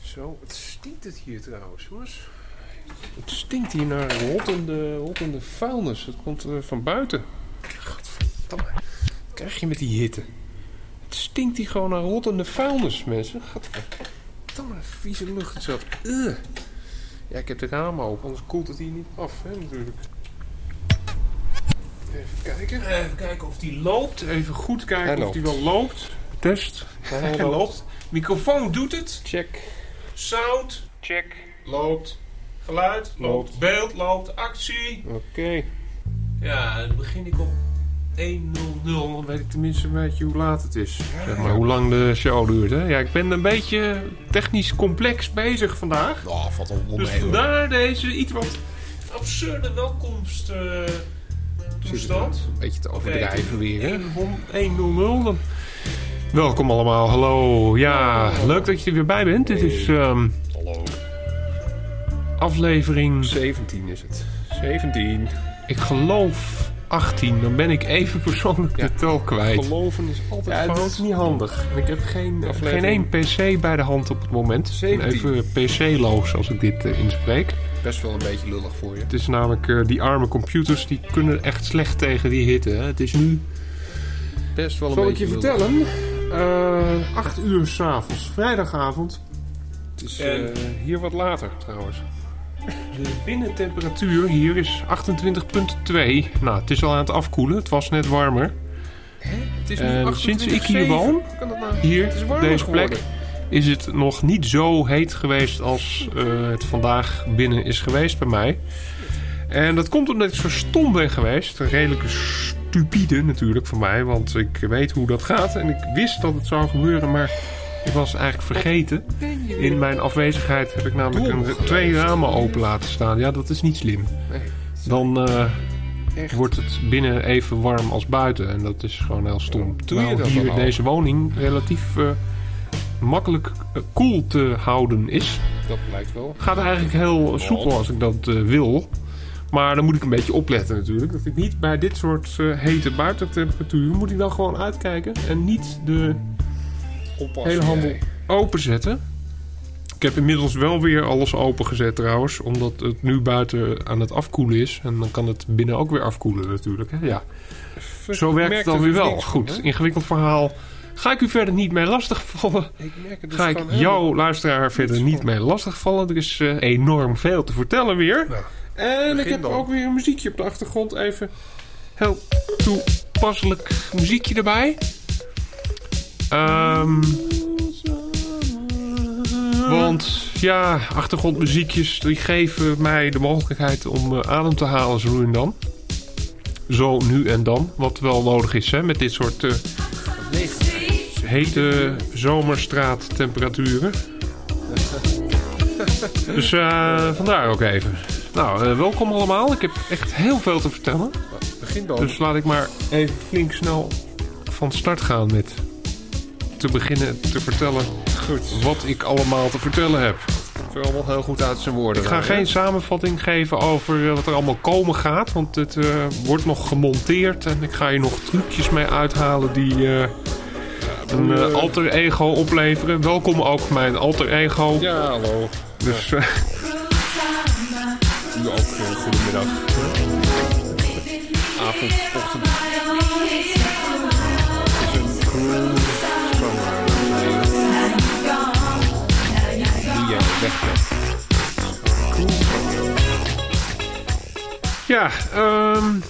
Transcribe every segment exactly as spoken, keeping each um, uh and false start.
Zo, het stinkt het hier trouwens, jongens. Het stinkt hier naar rottende, rottende vuilnis. Het komt uh, van buiten. Godverdamme. Wat krijg je met die hitte? Het stinkt hier gewoon naar rottende vuilnis, mensen. Godverdamme, vieze lucht is dat. Uh. Ja, ik heb de ramen open, anders koelt het hier niet af, hè, natuurlijk. Even kijken. Even kijken of die loopt. Even goed kijken Hij of loopt. die wel loopt. Test. Hij, Hij loopt. loopt. Microfoon doet het. Check. Sound. Check. Loopt. Geluid. Loopt. loopt. Beeld loopt. Actie. Oké. Okay. Ja, dan begin ik op één nul nul. Dan weet ik tenminste een beetje hoe laat het is. Ja, zeg maar ja. Hoe lang de show duurt. Hè? Ja, ik ben een beetje technisch complex bezig vandaag. Oh, valt wel mee. Dus vandaar deze iets wat absurde welkomst... Uh, toestand. Een beetje te overdrijven weer, hè? één nul nul. Dan... Welkom allemaal, hallo. Ja, hallo. Leuk dat je er weer bij bent. Dit is um, hallo. aflevering... zeventien is het. zeventien. Ik geloof achttien. Dan ben ik even persoonlijk ja, de tel kwijt. Geloven is altijd ja, fout. Dat is niet handig. En ik heb geen, geen één pc bij de hand op het moment. zeventien. Even pc-loos als ik dit uh, inspreek. Best wel een beetje lullig voor je. Het is namelijk uh, die arme computers die kunnen echt slecht tegen die hitte. Hè? Het is nu... Best wel een Zal beetje ik je lullig. vertellen? Uh, acht uur 's avonds, vrijdagavond. Het is en uh, hier wat later trouwens. De binnentemperatuur hier is achtentwintig komma twee. Nou, het is al aan het afkoelen. Het was net warmer. Hè? Het is nu en sinds ik hier woon, nou? hier op deze plek, geworden. Is het nog niet zo heet geweest als uh, het vandaag binnen is geweest bij mij. En dat komt omdat ik zo stom ben geweest. Redelijk stupide natuurlijk voor mij, want ik weet hoe dat gaat. En ik wist dat het zou gebeuren, maar ik was eigenlijk vergeten. In mijn afwezigheid heb ik namelijk een, twee ramen open laten staan. Ja, dat is niet slim. Dan uh, wordt het binnen even warm als buiten. En dat is gewoon heel stom. Terwijl hier in deze woning relatief... Uh, makkelijk uh, koel te houden is. Dat lijkt wel. Gaat eigenlijk heel soepel als ik dat uh, wil. Maar dan moet ik een beetje opletten natuurlijk. Dat ik niet bij dit soort uh, hete buitentemperaturen... moet ik dan gewoon uitkijken. En niet de Oppassen, hele handel jij. openzetten. Ik heb inmiddels wel weer alles opengezet trouwens. Omdat het nu buiten aan het afkoelen is. En dan kan het binnen ook weer afkoelen natuurlijk. Hè? Ja. Zo werkt het dan weer wel. Goed, van, ingewikkeld verhaal... Ga ik u verder niet mee lastigvallen? Ik merk het dus Ga ik jouw luisteraar verder niet mee lastigvallen? Er is uh, enorm veel te vertellen weer. Nou, en ik heb dan. ook weer een muziekje op de achtergrond. Even heel toepasselijk muziekje erbij. Um, want ja, achtergrondmuziekjes die geven mij de mogelijkheid om uh, adem te halen zo nu en dan. Zo nu en dan. Wat wel nodig is hè, met dit soort... Uh, hete zomerstraattemperaturen. Dus uh, vandaar ook even. Nou, uh, welkom allemaal. Ik heb echt heel veel te vertellen. Begin dan. Dus laat ik maar even flink snel van start gaan met te beginnen te vertellen goed. wat ik allemaal te vertellen heb. Het komt allemaal heel goed uit zijn woorden. Ik ga dan, geen hè? samenvatting geven over wat er allemaal komen gaat. Want het uh, wordt nog gemonteerd. En ik ga hier nog trucjes mee uithalen die... Uh, een uh, alter ego opleveren. Welkom ook mijn alter ego. Ja, hallo. Dus... Ja. Uh, U ook uh, goedemiddag. Avond, ochtend. Het is een cool schoonmaak. Die jij weg bent. Cool. Ja, um...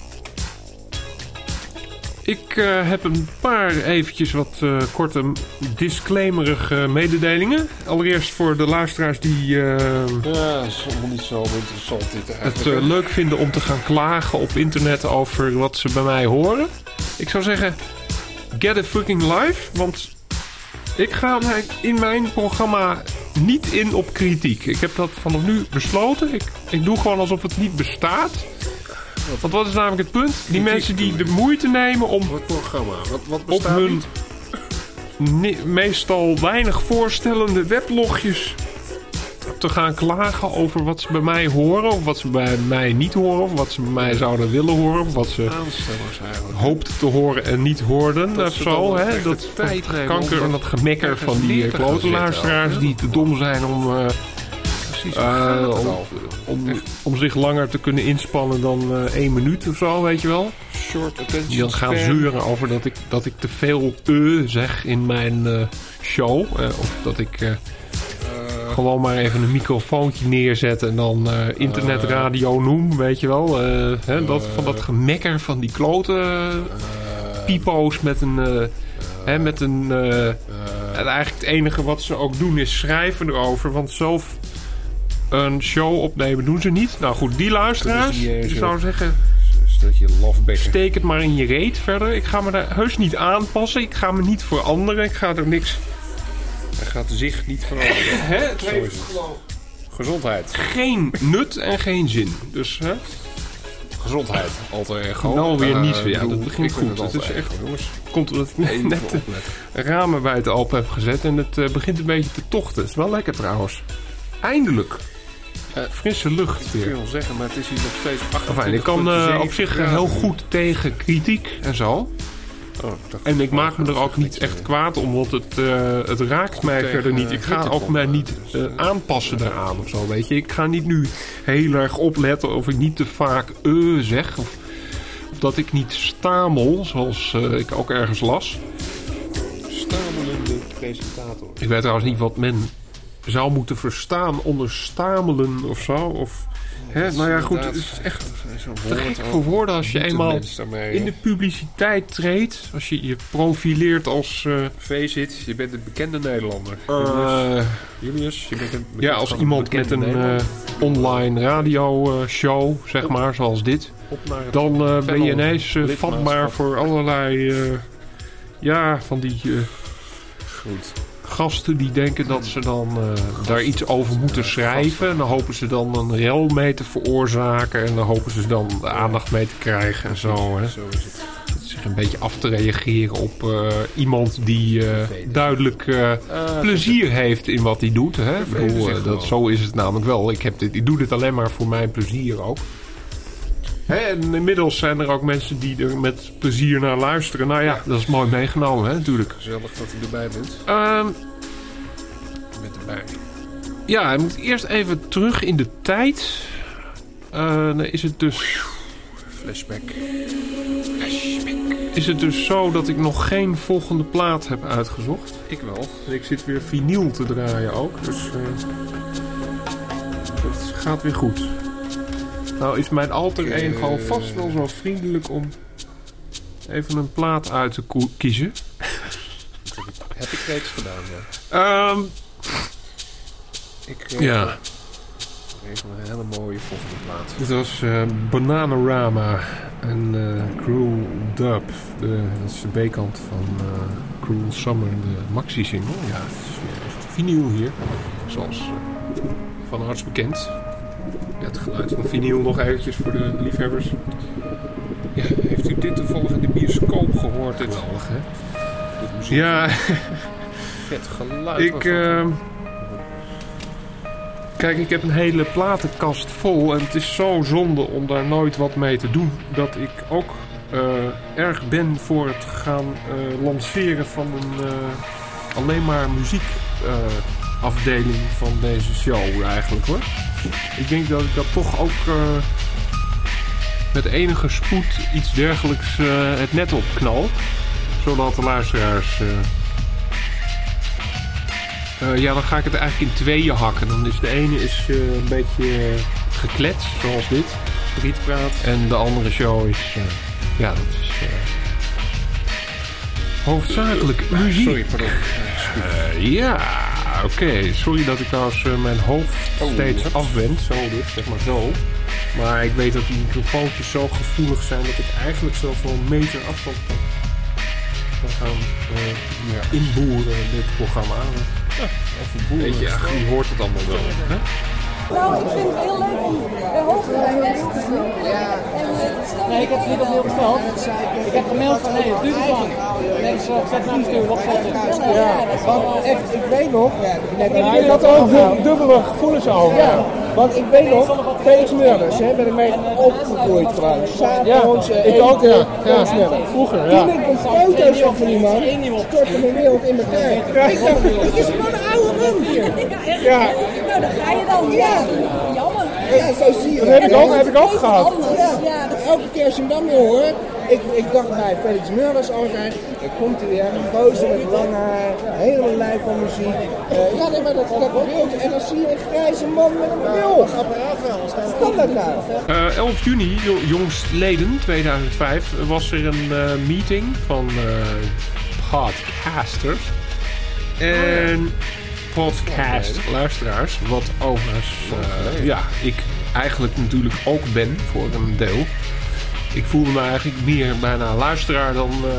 Ik uh, heb een paar eventjes wat uh, korte disclaimerige mededelingen. Allereerst voor de luisteraars die uh, ja, is helemaal niet zo interessant dit het uh, leuk vinden om te gaan klagen op internet over wat ze bij mij horen. Ik zou zeggen, get a fucking life. Want ik ga in mijn programma niet in op kritiek. Ik heb dat vanaf nu besloten. Ik, ik doe gewoon alsof het niet bestaat. Want wat is namelijk het punt? Die mensen die de moeite nemen om wat programma? Wat, wat op hun ne- meestal weinig voorstellende weblogjes te gaan klagen over wat ze bij mij horen... of wat ze bij mij niet horen... of wat ze bij mij zouden willen horen... of wat ze Aanstellers eigenlijk. hoopten te horen en niet hoorden. Dat of ze zo, dan hè? echt Dat de tijd nemen kanker om en dat dat gemekker ergens van die neer uh, te gaan klote zitten luisteraars... ook, die te dom zijn om... Uh, Precies, Uh, waar gaat het om, over? om, om zich langer te kunnen inspannen dan uh, één minuut of zo, weet je wel. Short attention Die dan gaan span. zeuren over dat ik, dat ik te veel uh zeg in mijn uh, show. Uh, of dat ik uh, uh, gewoon maar even een microfoontje neerzet en dan uh, internetradio noem, weet je wel. Uh, hè, dat, van dat gemekker van die klote uh, pipo's met een... Uh, hè, met een uh, en eigenlijk het enige wat ze ook doen is schrijven erover, want zelf... een show opnemen doen ze niet. Nou goed, die luisteraars, ik zou zeggen... Dat je lofbekken. Steek het maar in je reet verder. Ik ga me daar heus niet aanpassen. Ik ga me niet veranderen. Ik ga er niks... Hij gaat zich niet veranderen. Hè? Het Zo heeft is het. gewoon Gezondheid. geen nut en geen zin. Dus hè? Gezondheid. Altijd erg hoog. Nou weer Uh, niet. Ja, bedoel, dat begint ik vind goed. Het altijd is echt... erg, jongens. Komt omdat ik Even net de opletten. ramen bij het Alpen heb gezet. En het uh, begint een beetje te tochten. Het is wel lekker trouwens. Eindelijk. Uh, Frisse lucht kun je weer. wel zeggen, maar het is hier nog steeds achtentwintig Enfin, ik kan uh, op zich graden. heel goed tegen kritiek en zo. Oh, ik dacht, En ik maak me er ook dat niet je- echt kwaad om, want het, uh, het raakt mij tegen verder niet. Ik ga hitte ook komt, mij uh, niet dus, uh, uh, aanpassen daaraan of zo, weet je. Ik ga niet nu heel erg opletten of ik niet te vaak uh zeg. Of, of dat ik niet stamel, zoals uh, ik ook ergens las. Stamelende presentator. Ik weet trouwens niet wat men zou moeten verstaan onder stamelen of zo. Of, hè? Nou ja, goed, het is echt te gek voor woorden als je eenmaal in de publiciteit treedt. Als je je profileert als... Uh, V-zit, je bent een bekende Nederlander. uh, Julius, je bent een ja, als iemand met een uh, online radio uh, show, zeg maar, zoals dit. Dan uh, ben je ineens uh, vatbaar voor allerlei... Uh, ja, van die... Uh, Goed. gasten die denken dat ze dan uh, daar iets over moeten schrijven. En dan hopen ze dan een rel mee te veroorzaken. En dan hopen ze dan de aandacht mee te krijgen en zo. Hè. Zo is het. Zich een beetje af te reageren op uh, iemand die uh, duidelijk uh, plezier heeft in wat hij doet. Hè. Ik bedoel, uh, dat, zo is het namelijk wel. Ik, heb dit, ik doe dit alleen maar voor mijn plezier ook. Hè, en inmiddels zijn er ook mensen die er met plezier naar luisteren. Nou ja, dat is mooi meegenomen, hè, natuurlijk. Gezellig dat u erbij bent. Um, Met erbij. Ja, hij moet eerst even terug in de tijd. Uh, dan is het dus... Flashback. Is het dus zo dat ik nog geen volgende plaat heb uitgezocht. Ik wel. En ik zit weer vinyl te draaien ook. Dus uh, dat gaat weer goed. Nou is mijn alter ego vast wel zo vriendelijk om even een plaat uit te ko- kiezen. Heb ik reeds gedaan, ja. Um, Ik, uh, ja. Even een hele mooie volgende plaat. Dit was uh, Bananarama en uh, Cruel Dub. De, dat is de B-kant van uh, Cruel Summer, de maxi-single. Ja, het is weer echt vinyl hier. Zoals uh, van arts bekend. Ja, het geluid van vinyl nog eventjes voor de liefhebbers. Ja, heeft u dit toevallig in de bioscoop gehoord? Dit geweldig, hè? Dit muziek. Ja, Vet geluid. ik... Uh, Kijk, ik heb een hele platenkast vol en het is zo zonde om daar nooit wat mee te doen. Dat ik ook uh, erg ben voor het gaan uh, lanceren van een uh, alleen maar muziek uh, afdeling van deze show eigenlijk hoor. Ik denk dat ik dat toch ook uh, met enige spoed iets dergelijks uh, het net op knal. Zodat de luisteraars... Uh, Uh, ja, dan ga ik het eigenlijk in tweeën hakken. Dan is de ene is uh, een beetje uh, gekletst, zoals dit. Rietpraat. En de andere show is... Uh, ja, dat is... Uh, hoofdzakelijk muziek. Sorry, pardon. Uh, ja, oké. Okay. Sorry dat ik trouwens uh, mijn hoofd oh, steeds wat? afwend. Zo dus, zeg maar zo. Maar ik weet dat die microfoontjes zo gevoelig zijn... dat ik eigenlijk zelfs wel een meter afstand kan, kan gaan uh, ja. inboeren dit programma. Ja, of een boer. Weet je, ach, je hoort het allemaal wel. Hè? Nou, ik vind het heel leuk om de hoofdlijn mensen te doen. Nee, ik heb het niet opnieuw besteld. Ik heb gemaild van nee, het duurt te lang. Nee, ik zet het sturen, wat valt er? Ja, want echt, ik weet nog, ja, Ja, ik had er ook dub- dubbele gevoelens over. ja, want ik weet nog, Veensmurders, hè, ben ik mee opgegroeid gewoon. S'avonds, Ja, eh, ik ook, ja. Veensmurders. Vroeger, Toen ja. ik een foto zag van die man, stortte mijn wereld in elkaar. Ik dacht, het is gewoon een oude man hier. Ja, Nou, daar ga je dan. Ja, jammer. Ja, zo zie je dat heb ik ook, heb ik ook gehad. Anders. Ja, Ja, dat elke keer als je hem dan weer hoort, ik, ik dacht bij Felix Murders altijd, ik komt hij weer, een gozer met lang haar, helemaal lijf van muziek. Uh, ja, nee, maar dat, dat beeld, en dan zie je een grijze man met een bril. Wat kan dat nou? Uh, elf juni, jo- jongstleden tweeduizend vijf, was er een uh, meeting van uh, podcasters en podcast-luisteraars. Wat overigens, uh, ja, ik eigenlijk natuurlijk ook ben voor een deel. Ik voelde me eigenlijk meer bijna luisteraar dan uh,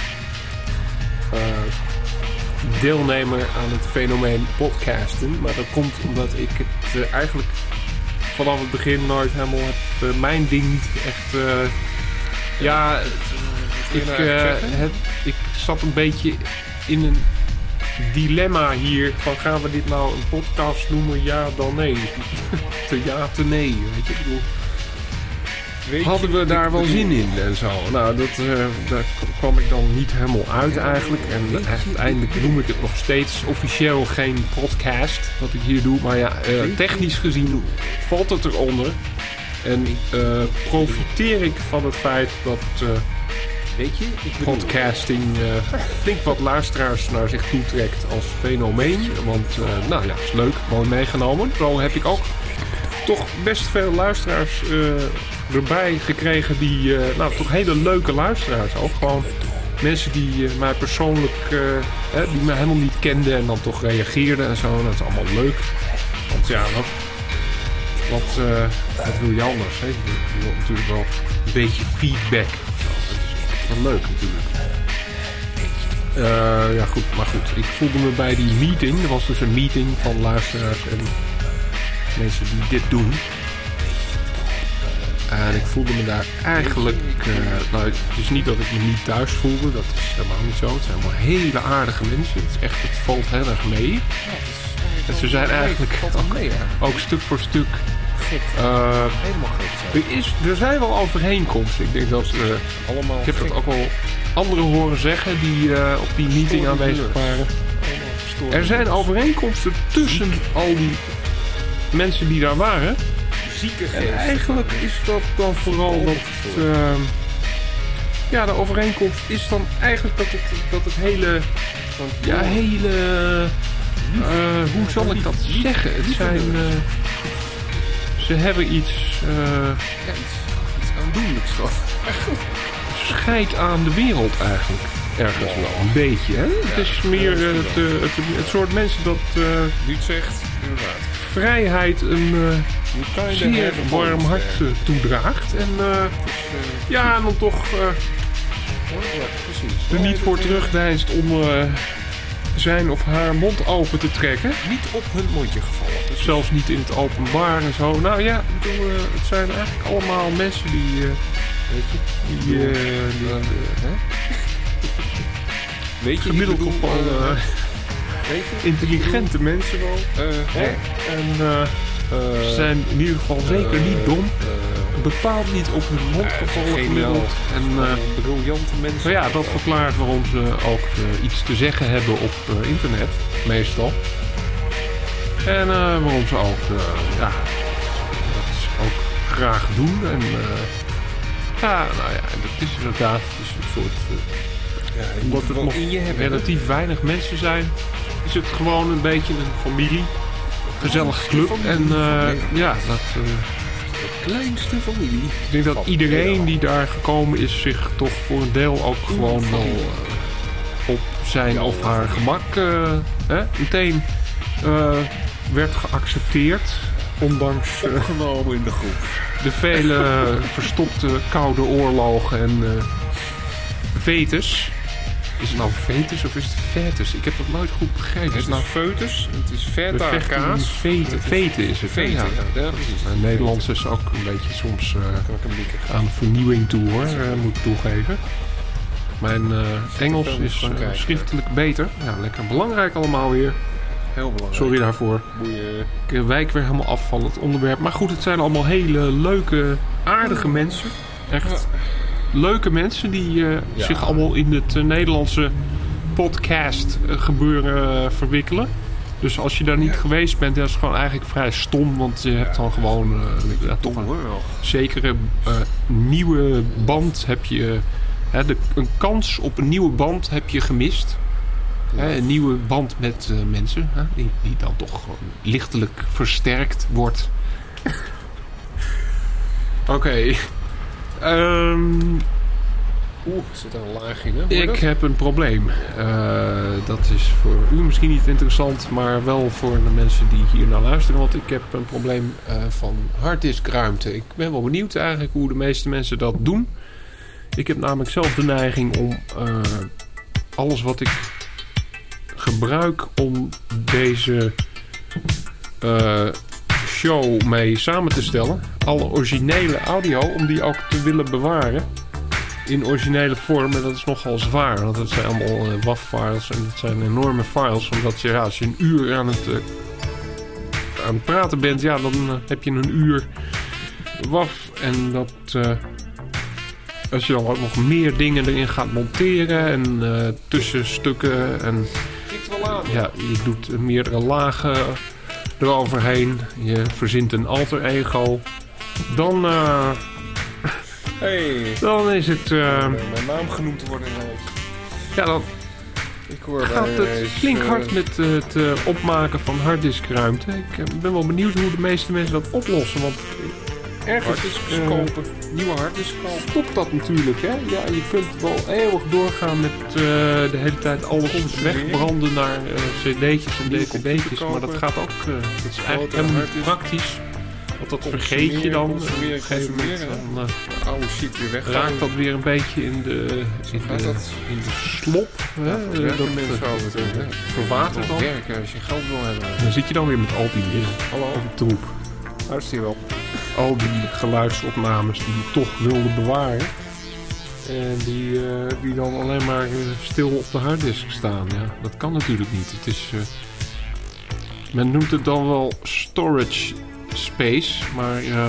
uh, deelnemer aan het fenomeen podcasten. Maar dat komt omdat ik het uh, eigenlijk vanaf het begin nooit helemaal heb, uh, mijn ding niet echt... Uh, ja, ik, uh, het, ik zat een beetje in een dilemma hier. Van gaan we dit nou een podcast noemen? Ja, dan nee. Te ja, te nee. Weet je, ik bedoel... Weet hadden we daar wel zin in en zo. Nou, dat, uh, daar kwam ik dan niet helemaal uit eigenlijk. En uiteindelijk noem ik het nog steeds officieel geen podcast, wat ik hier doe. Maar ja, uh, technisch gezien valt het eronder. En uh, profiteer ik van het feit dat uh, weet je, ik podcasting uh, flink wat luisteraars naar zich toe trekt als fenomeen. Want, uh, nou ja, is leuk, mooi meegenomen. Zo heb ik ook toch best veel luisteraars uh, erbij gekregen die, uh, nou toch hele leuke luisteraars ook. Gewoon mensen die uh, mij persoonlijk, uh, hè, die mij helemaal niet kenden en dan toch reageerden en zo. En dat is allemaal leuk. Want ja, wat, wat, uh, wat wil je anders? Hè? Je, je wilt natuurlijk wel een beetje feedback. Dat is wel leuk natuurlijk. Uh, ja goed, maar goed. Ik voelde me bij die meeting. Er was dus een meeting van luisteraars en mensen die dit doen. En ik voelde me daar eigenlijk... Uh, nou, het is niet dat ik me niet thuis voelde. Dat is helemaal niet zo. Het zijn allemaal hele aardige mensen. Het, is echt, het valt heel erg mee. En ze zijn eigenlijk ook, ook stuk voor stuk... Uh, Helemaal gek. er, is, er zijn wel overeenkomsten. Ik denk dat... Uh, Allemaal ik heb gek. dat ook wel anderen horen zeggen die uh, op die meeting aanwezig waren. Er zijn overeenkomsten tussen al die mensen die daar waren. Zieke En geest. eigenlijk is dat dan vooral dat... Uh, ja, de overeenkomst is dan eigenlijk dat het, dat het hele... Ja, hele... Uh, hoe zal ik dat zeggen? Het zijn... Uh, ze hebben iets... Uh, Ja, iets, iets aandoenlijks toch? scheid aan de wereld eigenlijk. Ergens wel, een beetje. Hè? Het is meer uh, het, uh, het, het soort mensen dat uh, Niet zegt, inderdaad. vrijheid een uh, zeer warm hart uh, toedraagt. En uh, ja, en dan toch uh, Precies. er niet voor terugdeinst om uh, zijn of haar mond open te trekken. Niet op hun mondje gevallen. Dus Zelfs niet in het openbaar en zo. Nou ja, ik bedoel, uh, het zijn eigenlijk allemaal mensen die... Uh, weet je, die, uh, die uh, hè? Weet je, gemiddeld ik toch bedoel, wel uh, weet je, intelligente mensen wel. uh, Hè? En uh, uh, ze zijn in ieder geval zeker niet dom. Uh, Bepaald niet op hun mond gevallen geniaal. gemiddeld. En uh, briljante mensen. nou ja, dat verklaart waarom ze ook uh, iets te zeggen hebben op uh, internet. Meestal. En uh, waarom ze ook, uh, ja, dat ook graag doen. En uh, ja, nou ja, dat is inderdaad, het is een soort... Uh, Ja, je omdat moet het wel nog in je hebben. relatief weinig mensen zijn, is het gewoon een beetje een familie. Gezellige club. En uh, ja, dat... Uh, De kleinste familie. ik denk dat iedereen die daar gekomen is zich toch voor een deel ook gewoon wel uh, op zijn of haar gemak uh, hè, meteen uh, werd geaccepteerd. Ondanks uh, Opgenomen in de groep. de vele uh, verstopte koude oorlogen en uh, vetes. Is het nou fetus of is het fetus? Ik heb dat nooit goed begrepen. Het Is is het nou foetus, het is we feta, vechten in kaas. Veten, veten is het. hè? Veten, Ja. ja, ja, precies. Maar Nederlands is ook een beetje soms uh, Kan ik hem lieken. aan vernieuwing toe hoor, uh, moet ik toegeven. Mijn uh, Engels veel is uh, Frankrijk, schriftelijk beter. Ja, lekker belangrijk allemaal weer. Heel belangrijk. Sorry daarvoor. Boeien. Ik wijk weer helemaal af van het onderwerp. Maar goed, het zijn allemaal hele leuke, aardige mensen. Echt leuke mensen die uh, Ja. zich allemaal in het uh, Nederlandse podcast uh, gebeuren uh, verwikkelen. Dus als je daar niet geweest bent, dat is gewoon eigenlijk vrij stom. Want je hebt dan gewoon uh, ja, toch een zekere uh, nieuwe band heb je... Uh, hè, de, een kans op een nieuwe band heb je gemist. Hè, een nieuwe band met uh, mensen. Hè, die, die dan toch gewoon lichtelijk versterkt wordt. Oké. Okay. Um, Oeh, zit er een laag in, hè? Hoor je ik dat? heb een probleem. Uh, dat is voor u misschien niet interessant, maar wel voor de mensen die hier naar luisteren. Want ik heb een probleem uh, van harddiscruimte. Ik ben wel benieuwd eigenlijk hoe de meeste mensen dat doen. Ik heb namelijk zelf de neiging om uh, alles wat ik gebruik om deze uh, show mee samen te stellen, alle originele audio, om die ook te willen bewaren in originele vorm. En dat is nogal zwaar, want dat zijn allemaal uh, W A V-files en dat zijn enorme files. Omdat je, ja, als je een uur aan het, uh, aan het praten bent, ja, dan uh, heb je een uur W A V. En dat, uh, als je dan ook nog meer dingen erin gaat monteren en uh, tussenstukken en Kikt wel aan. ja, je doet meerdere lagen eroverheen. Je verzint een alter ego. Dan, uh, Hey, dan is het... Uh, mijn naam genoemd te worden ineens. ja, dan Ik hoor gaat bij het ineens, flink uh, hard met uh, het uh, opmaken van harddiscruimte. Ik uh, ben wel benieuwd hoe de meeste mensen dat oplossen. Want ergens Harddisks uh, kopen. Nieuwe harddisks kopen. stopt dat natuurlijk. Hè? Ja, je kunt wel eeuwig doorgaan met uh, de hele tijd alles wegbranden naar uh, cd'tjes en Nieuwe dvd'tjes. computer Maar dat kopen. gaat ook... Uh, dat is eigenlijk Grotere helemaal niet harddisk. praktisch. Want dat vergeet je dan. Consumeren, Op een gegeven moment consumeren. dan, uh, De oude shit weer weg. raakt dat weer een beetje in de, in gaat de, dat? in de slop. Hè? Ja, Uh, dat dat mensen uh, over het uh, verwatert dan. werken als je geld wil hebben. Dan zit je dan weer met al die, Hallo. al die troep. Luister je wel. Al die geluidsopnames die je toch wilde bewaren. En die, uh, die dan alleen maar uh, stil op de harddisk staan. Ja, dat kan natuurlijk niet. Het is, uh, men noemt het dan wel storage space. Maar uh,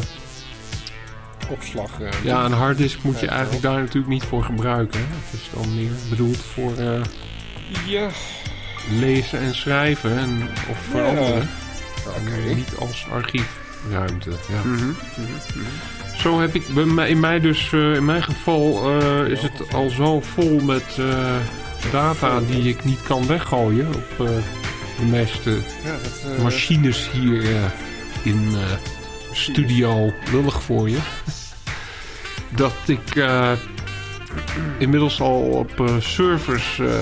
Opslag. Uh, ja, een harddisk moet je Ja, eigenlijk daar natuurlijk niet voor gebruiken. Hè. Het is dan meer bedoeld voor uh, ja. lezen en schrijven. En, of veranderen. Oké. En niet als archiefruimte. Ja. Mhm. Mhm. Zo heb ik bij mij, in mij dus, uh, in mijn geval uh, is het al zo vol met uh, data die ik niet kan weggooien op uh, de meeste Ja, dat, uh, machines hier uh, in uh, studio lullig voor je. Dat ik uh, inmiddels al op uh, servers uh,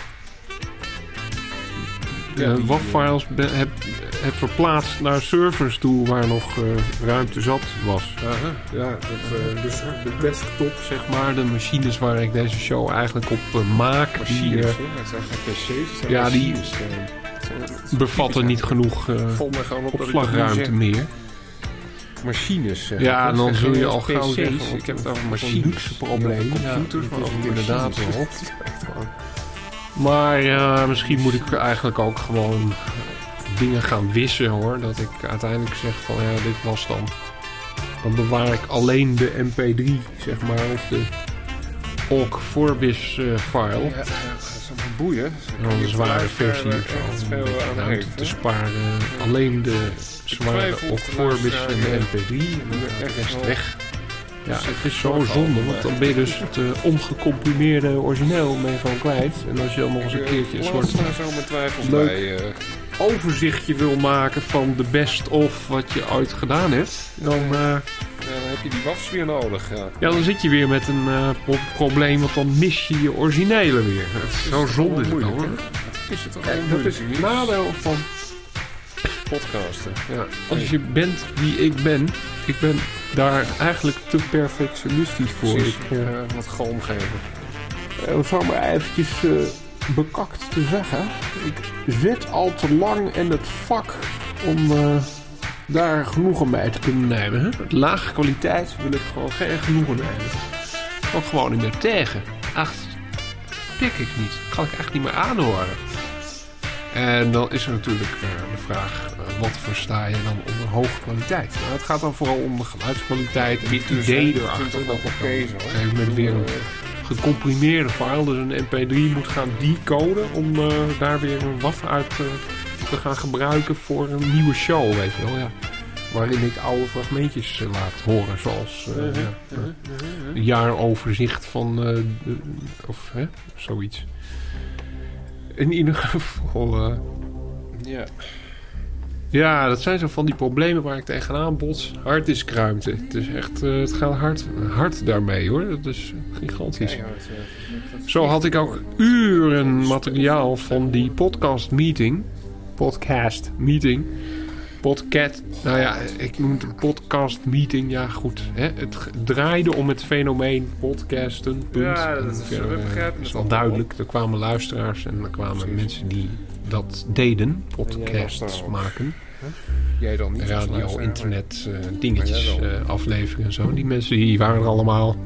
Ja, die, uh, W A V-files ben- heb, heb verplaatst naar servers toe waar nog uh, ruimte zat was. aha. Ja, dat, uh, Dus de desktop, zeg maar, de machines waar ik deze show eigenlijk op uh, maak, die machines, uh, hè? Het zijn geen pc's, het zijn ja, die machines. uh, het zijn- bevatten niet genoeg uh, Vol me gewoon op dat ik dat nu opslagruimte zeg. meer. Machines. zeg Ja, ik, en hè? dan Zeg zul geen je al P C's, gauw zeggen, want ik heb het over zo'n machines. luxe probleem. Ja, Computers, dat maar is ook inderdaad machines. wel. Het is echt gewoon- Maar uh, misschien moet ik eigenlijk ook gewoon dingen gaan wissen, hoor. Dat ik uiteindelijk zeg van, ja, dit was dan... Dan bewaar ik alleen de M P drie, zeg maar, of de O G Vorbis uh, file. Ja, ja, dat is allemaal boeien. En dan een zware versie Waar of zo, echt om veel een beetje aan ruimte heeft, te hè? sparen. Alleen de zware twijfel O of G de Vorbis luisteraar, en de ja. M P drie. En dan Ja, gaat de rest wel. weg. Ja, Dus het het is zo zorgt zonde, al, want dan maar- ben je dus het uh, omgecomprimeerde origineel mee gewoon kwijt. En als je dan nog eens een keertje een soort daar zo met twijfels leuk bij. uh, overzichtje wil maken van de best-of wat je ooit gedaan hebt, dan, uh, ja, dan heb je die wafs weer nodig. Ja. ja, dan zit je weer met een uh, pro- probleem, want dan mis je je originele weer. Het is zo zonde is het dan, hoor. Is het toch Kijk, wel dat is moeilijk, het nadeel van podcasten. Ja. als je bent wie ik ben. Ik ben daar eigenlijk te perfectionistisch voor. Precies, Ik, uh, uh, wat galm geven. om zo maar eventjes uh, bekakt te zeggen. Ik zit al te lang in het vak om uh, daar genoegen mee te kunnen nemen. Hè? Met lage kwaliteit wil ik gewoon geen genoegen nemen. Ik kan gewoon niet meer tegen. Ach, pik ik niet. Kan ik echt niet meer aanhoren. En dan is er natuurlijk uh, de vraag, uh, wat versta je dan onder hoge kwaliteit? Nou, het gaat dan vooral om de geluidskwaliteit en het idee erachter. Dat op een gegeven moment weer een gecomprimeerde file, dus een M P drie moet gaan decoden om uh, daar weer een W A V uit uh, te gaan gebruiken voor een nieuwe show, weet je wel. Ja. Waarin ik oude fragmentjes uh, laat horen, zoals uh, uh, ja, uh, een jaaroverzicht van, uh, de, of hè, zoiets. In ieder geval, uh, ja. Ja, dat zijn zo van die problemen waar ik tegenaan bots. Hard is kruimte. Het is echt, uh, het gaat hard, hard daarmee hoor. Dat is gigantisch. Keihard, ja. Zo had ik ook uren materiaal van die podcast meeting. Podcast meeting. Podcast, nou ja, ik noem het een podcast meeting. Ja goed, hè? Het draaide om het fenomeen podcasten. Punt. Ja, dat is, verder, we begrijpen is al duidelijk. Er kwamen luisteraars en er kwamen Precies. mensen die dat deden. Podcasts maken. Huh? Jij dan niet? Radio, internet, uh, dingetjes, uh, afleveringen en zo. Die mensen die waren er allemaal.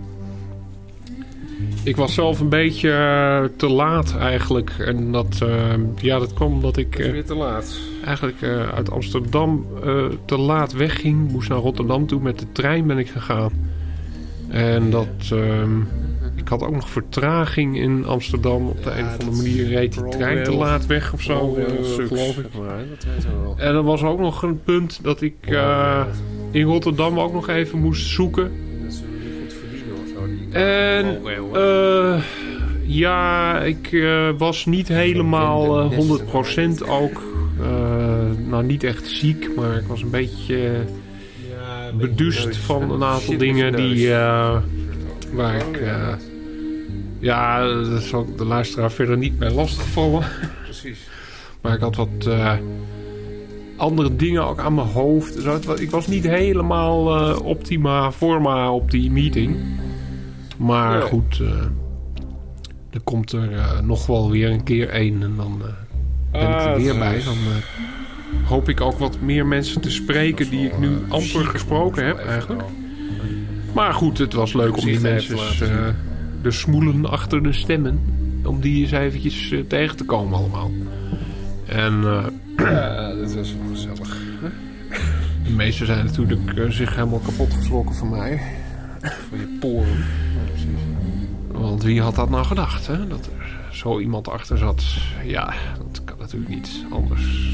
Ik was zelf een beetje uh, te laat eigenlijk. En dat, uh, ja, dat kwam omdat ik uh, weer te laat. eigenlijk uh, uit Amsterdam uh, te laat wegging. Moest naar Rotterdam toe. Met de trein ben ik gegaan. En dat... Uh, ik had ook nog vertraging in Amsterdam. Op de ja, een of andere manier reed die trein te laat weg of zo, uh, geloof ik. Maar, dat weet ik wel. En er was ook nog een punt dat ik uh, in Rotterdam ook nog even moest zoeken. Dat ze niet goed verdienen of zo. Die en uh, ja, ik uh, was niet helemaal uh, honderd procent ook. Uh, nou, niet echt ziek, maar ik was een beetje uh, ja, beduust van een aantal dingen die... Uh, waar ik... Uh, ja, dat is ook de luisteraar verder niet bij lastigvallen. Precies. Maar ik had wat uh, andere dingen ook aan mijn hoofd. Zo, ik was niet helemaal uh, optima forma op die meeting. Maar ja. goed, uh, er komt er uh, nog wel weer een keer één. En dan uh, ben ah, ik er weer bij. Dan uh, hoop ik ook wat meer mensen te spreken die ik nu amper gesproken heb eigenlijk. Maar goed, het was leuk om die mensen... Uh, de smoelen achter de stemmen. Om die eens eventjes uh, tegen te komen allemaal. En uh, ja, dat was wel gezellig. De meesten zijn natuurlijk uh, zich helemaal kapot geschrokken van mij. Van je poren. Ja, precies. Want wie had dat nou gedacht, hè? Dat er zo iemand achter zat. Ja, dat kan natuurlijk niet anders.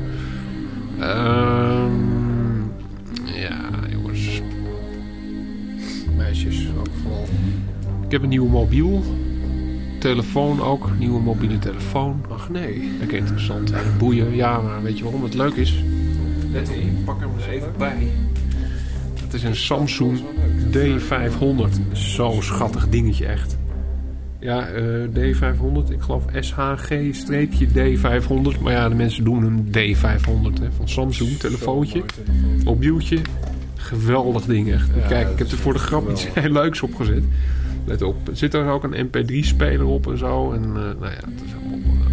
um, ja, jongens. Meisjes ook vooral. Ik heb een nieuwe mobiel. Telefoon ook. Nieuwe mobiele telefoon. Ach nee. Lekker interessant. Boeien. Ja, maar weet je waarom het leuk is? Let in. Pak hem eens even bij. Het is een Samsung D vijfhonderd. Zo'n schattig dingetje echt. Ja, uh, D vijfhonderd. Ik geloof S H G-D vijfhonderd. Maar ja, de mensen doen een D vijfhonderd. Hè, van Samsung. Telefoontje. Mobieltje. Geweldig ding echt. Ja, kijk, ik heb er voor de grap iets heel leuks op gezet. Let op. Er zit er ook een M P drie speler op en zo. En uh, nou ja, het is allemaal... Uh,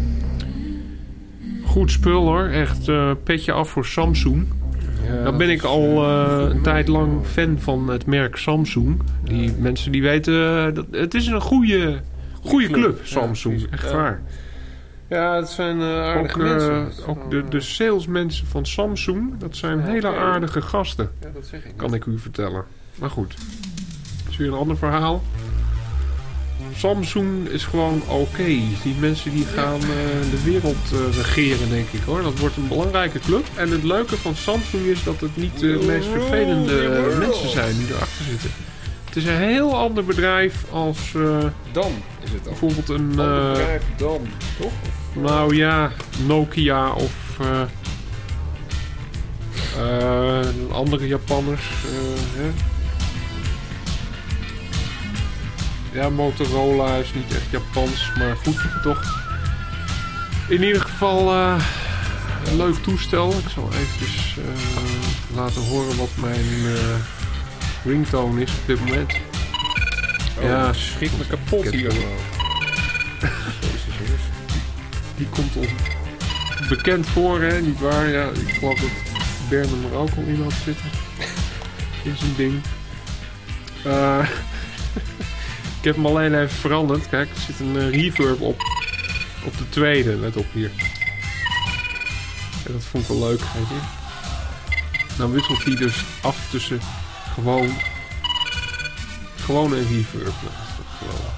goed spul hoor. Echt uh, petje af voor Samsung. Ja, dan ben ik al uh, een tijd lang fan van het merk Samsung. Die ja. mensen die weten... Uh, dat, het is een goede, goede club, club Samsung. Ja, echt ja. waar. Ja, het zijn uh, aardige ook, uh, mensen. Ook de, de salesmensen van Samsung, dat zijn ja, hele okay. aardige gasten. Ja, dat zeg ik. Kan ik u vertellen. Maar goed. Dat is weer een ander verhaal. Samsung is gewoon oké. Okay. Die mensen die gaan uh, de wereld uh, regeren, denk ik hoor. Dat wordt een belangrijke club. En het leuke van Samsung is dat het niet de meest vervelende uh, mensen zijn die erachter zitten. Het is een heel ander bedrijf als... Uh, Dan is het dan. Bijvoorbeeld een... Uh, ander bedrijf dan, toch? Of, nou ja, Nokia of... Uh, uh, andere Japanners. Uh, hè? Ja, Motorola is niet echt Japans, maar goed, toch. In ieder geval uh, een leuk toestel. Ik zal eventjes uh, laten horen wat mijn uh, ringtone is op dit moment. Oh, Ja, schrik me kapot Ket- hier. Die komt ons bekend voor, hè? Niet waar? Ja, ik geloof dat Bernard er ook al in had zitten. In zijn ding. Uh, ik heb hem alleen even veranderd. Kijk, er zit een uh, reverb op. Op de tweede, let op hier. En dat vond ik wel leuk, weet je. Dan wisselt hij dus af tussen gewoon... Gewoon een reverb. Nou, dat is toch geweldig.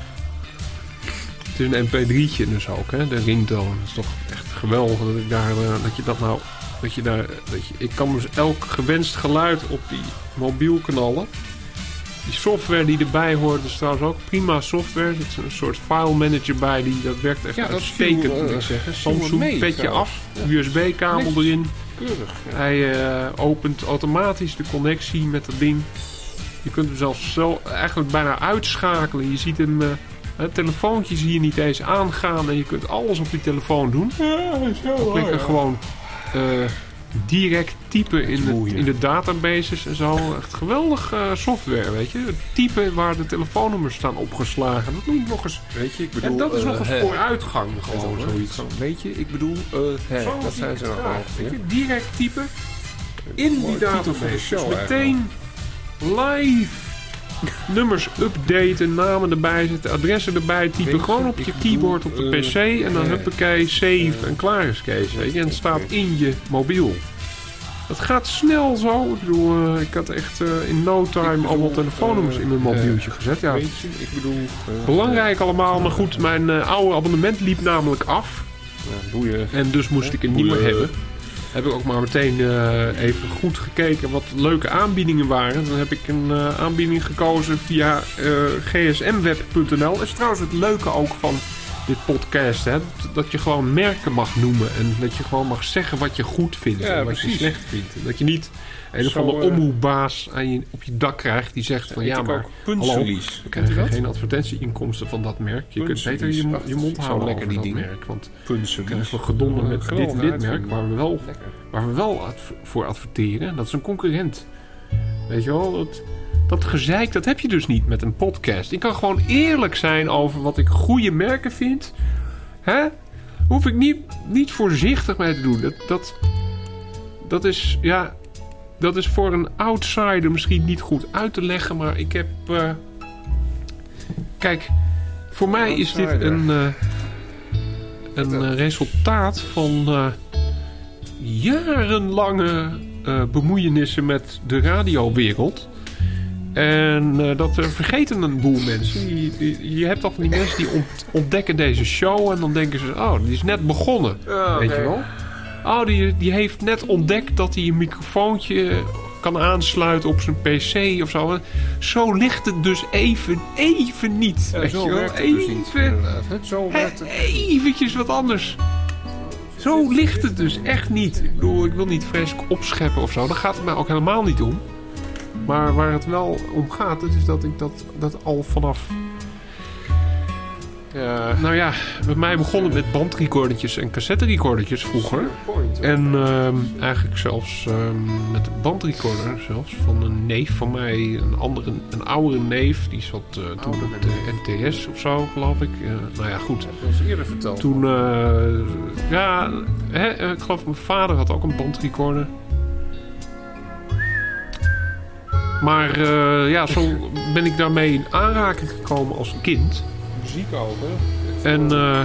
Het is een M P drietje dus ook, hè? De ringtone. Dat is toch echt geweldig dat ik daar, uh, dat je dat nou, dat je daar, dat je, ik kan dus elk gewenst geluid op die mobiel knallen. Die software die erbij hoort is trouwens ook prima software. Er zit een soort file manager bij die, dat werkt echt Ja, dat uitstekend, viel, uh, moet ik zeggen. viel me Samsung, mee, petje trouwens. af, Ja. U S B-kabel Netjes. erin. Keurig. Ja. Hij uh, opent automatisch de connectie met dat ding. Je kunt hem zelfs zo eigenlijk bijna uitschakelen. Je ziet hem... Uh, Het telefoontje zie je niet eens aangaan en je kunt alles op die telefoon doen. Ja, zo. Klikken gewoon uh, direct typen in de, Boeien. in de databases en zo. Echt geweldig uh, software, weet je. Het typen waar de telefoonnummers staan opgeslagen. Dat noem ik nog eens. Weet je, ik bedoel... En dat is uh, nog eens hè. vooruitgang gewoon Gewoon zoiets. zoiets. Weet je, ik bedoel... Uh, hè, Zo dat zie zijn ik ze het nou graag, eigenlijk. weet je. Direct typen in die Mooie titel van de database. show Dus meteen live nummers updaten, namen erbij zetten, adressen erbij typen. Weet je, Gewoon op ik je bedoel, keyboard op de uh, pc en dan ja. huppakee, save en klaar is Kees. Weet je? En het staat in je mobiel. Het gaat snel zo. Ik bedoel, uh, ik had echt uh, in no time bedoel, allemaal telefoonnummers uh, in mijn mobieltje gezet. Ja. Weet je, ik bedoel... Uh, Belangrijk allemaal, maar goed, mijn uh, oude abonnement liep namelijk af. Ja, boeien. En dus moest ik een nieuwe hebben. Heb ik ook maar meteen uh, even goed gekeken wat leuke aanbiedingen waren. Dan heb ik een uh, aanbieding gekozen via uh, g s m web punt n l. Dat is trouwens het leuke ook van dit podcast. Hè? Dat, dat je gewoon merken mag noemen. En dat je gewoon mag zeggen wat je goed vindt. Ja, en wat precies. je slecht vindt. En dat je niet een of Zo, andere uh, omroepbaas aan je, op je dak krijgt. Die zegt van ja, maar hallo, Puntselies. we krijgen geen advertentieinkomsten van dat merk. Je kunt beter je, mo- je mond Zo houden lekker over die dat dingen. merk. Want Puntselies. krijgen we gedonder met dit en dit merk. Waar we wel... Lekker. Waar we wel adv- voor adverteren, dat is een concurrent. Weet je wel, dat, dat gezeik, dat heb je dus niet met een podcast. Ik kan gewoon eerlijk zijn over wat ik goede merken vind. Hè? Hoef ik niet, niet voorzichtig mee te doen. Dat, dat, dat is, ja, dat is voor een outsider misschien niet goed uit te leggen, maar ik heb... Uh, kijk, voor mij is dit een, uh, een uh, resultaat van... Uh, jarenlange uh, bemoeienissen met de radiowereld. En uh, dat uh, vergeten een boel mensen. Je, je, je hebt al van die mensen die ont, ontdekken deze show en dan denken ze, oh, die is net begonnen. Oh, weet okay. je wel? Oh, die, die heeft net ontdekt dat hij een microfoontje kan aansluiten op zijn pc of zo. Zo ligt het dus even, even niet. Ja, weet zo je wel? werkt het dus Even, niet, inderdaad, hè? Zo werkt het. eventjes wat anders. Zo ligt het dus echt niet. Ik bedoel, ik wil niet vreselijk opscheppen of zo. Daar gaat het mij ook helemaal niet om. Maar waar het wel om gaat, dat is dat ik dat, dat al vanaf... Uh, nou ja, bij mij begon het met bandrecordertjes en cassetterecordertjes vroeger. En uh, eigenlijk zelfs uh, met de bandrecorder zelfs van een neef van mij. Een andere, een oudere neef. Die zat uh, toen op de N T S of zo, geloof ik. Uh, nou ja, goed. Dat was eerder verteld. Toen, uh, ja, hè, ik geloof mijn vader had ook een bandrecorder. Maar uh, ja, zo ben ik daarmee in aanraking gekomen als kind. Muziek ook, hè? En uh,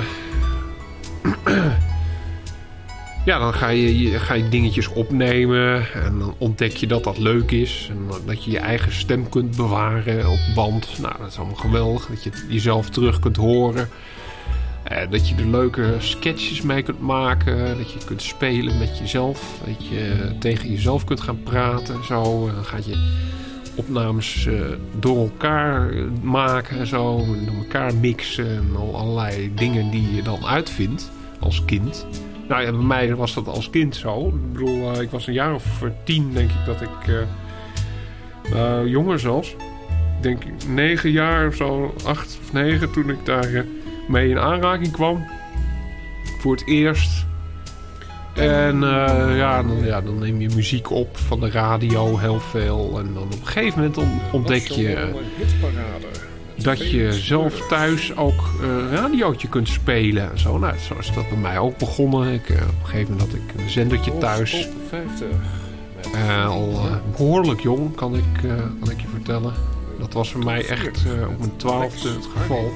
ja, dan ga je, je, ga je dingetjes opnemen en dan ontdek je dat dat leuk is. En dat je je eigen stem kunt bewaren op band. Nou, dat is allemaal geweldig. Dat je het jezelf terug kunt horen. Uh, dat je er leuke sketches mee kunt maken. Dat je kunt spelen met jezelf. Dat je tegen jezelf kunt gaan praten. Zo, dan gaat je opnames uh, door elkaar maken en zo. Door elkaar mixen en al allerlei dingen die je dan uitvindt als kind. Nou ja, bij mij was dat als kind zo. Ik bedoel, uh, ik was een jaar of tien, denk ik, dat ik... Uh, uh, jonger zelfs. Ik denk negen jaar of zo, acht of negen, toen ik daar uh, mee in aanraking kwam. Voor het eerst. En uh, ja, dan, ja, dan neem je muziek op van de radio heel veel. En dan op een gegeven moment on- ontdek je... dat je zelf thuis ook een uh, radiootje kunt spelen en zo. Nou, zo is dat bij mij ook begonnen. Ik, uh, op een gegeven moment had ik een zendertje thuis. Uh, al uh, behoorlijk jong, kan ik, uh, kan ik je vertellen. Dat was voor mij echt uh, op mijn twaalfde het geval.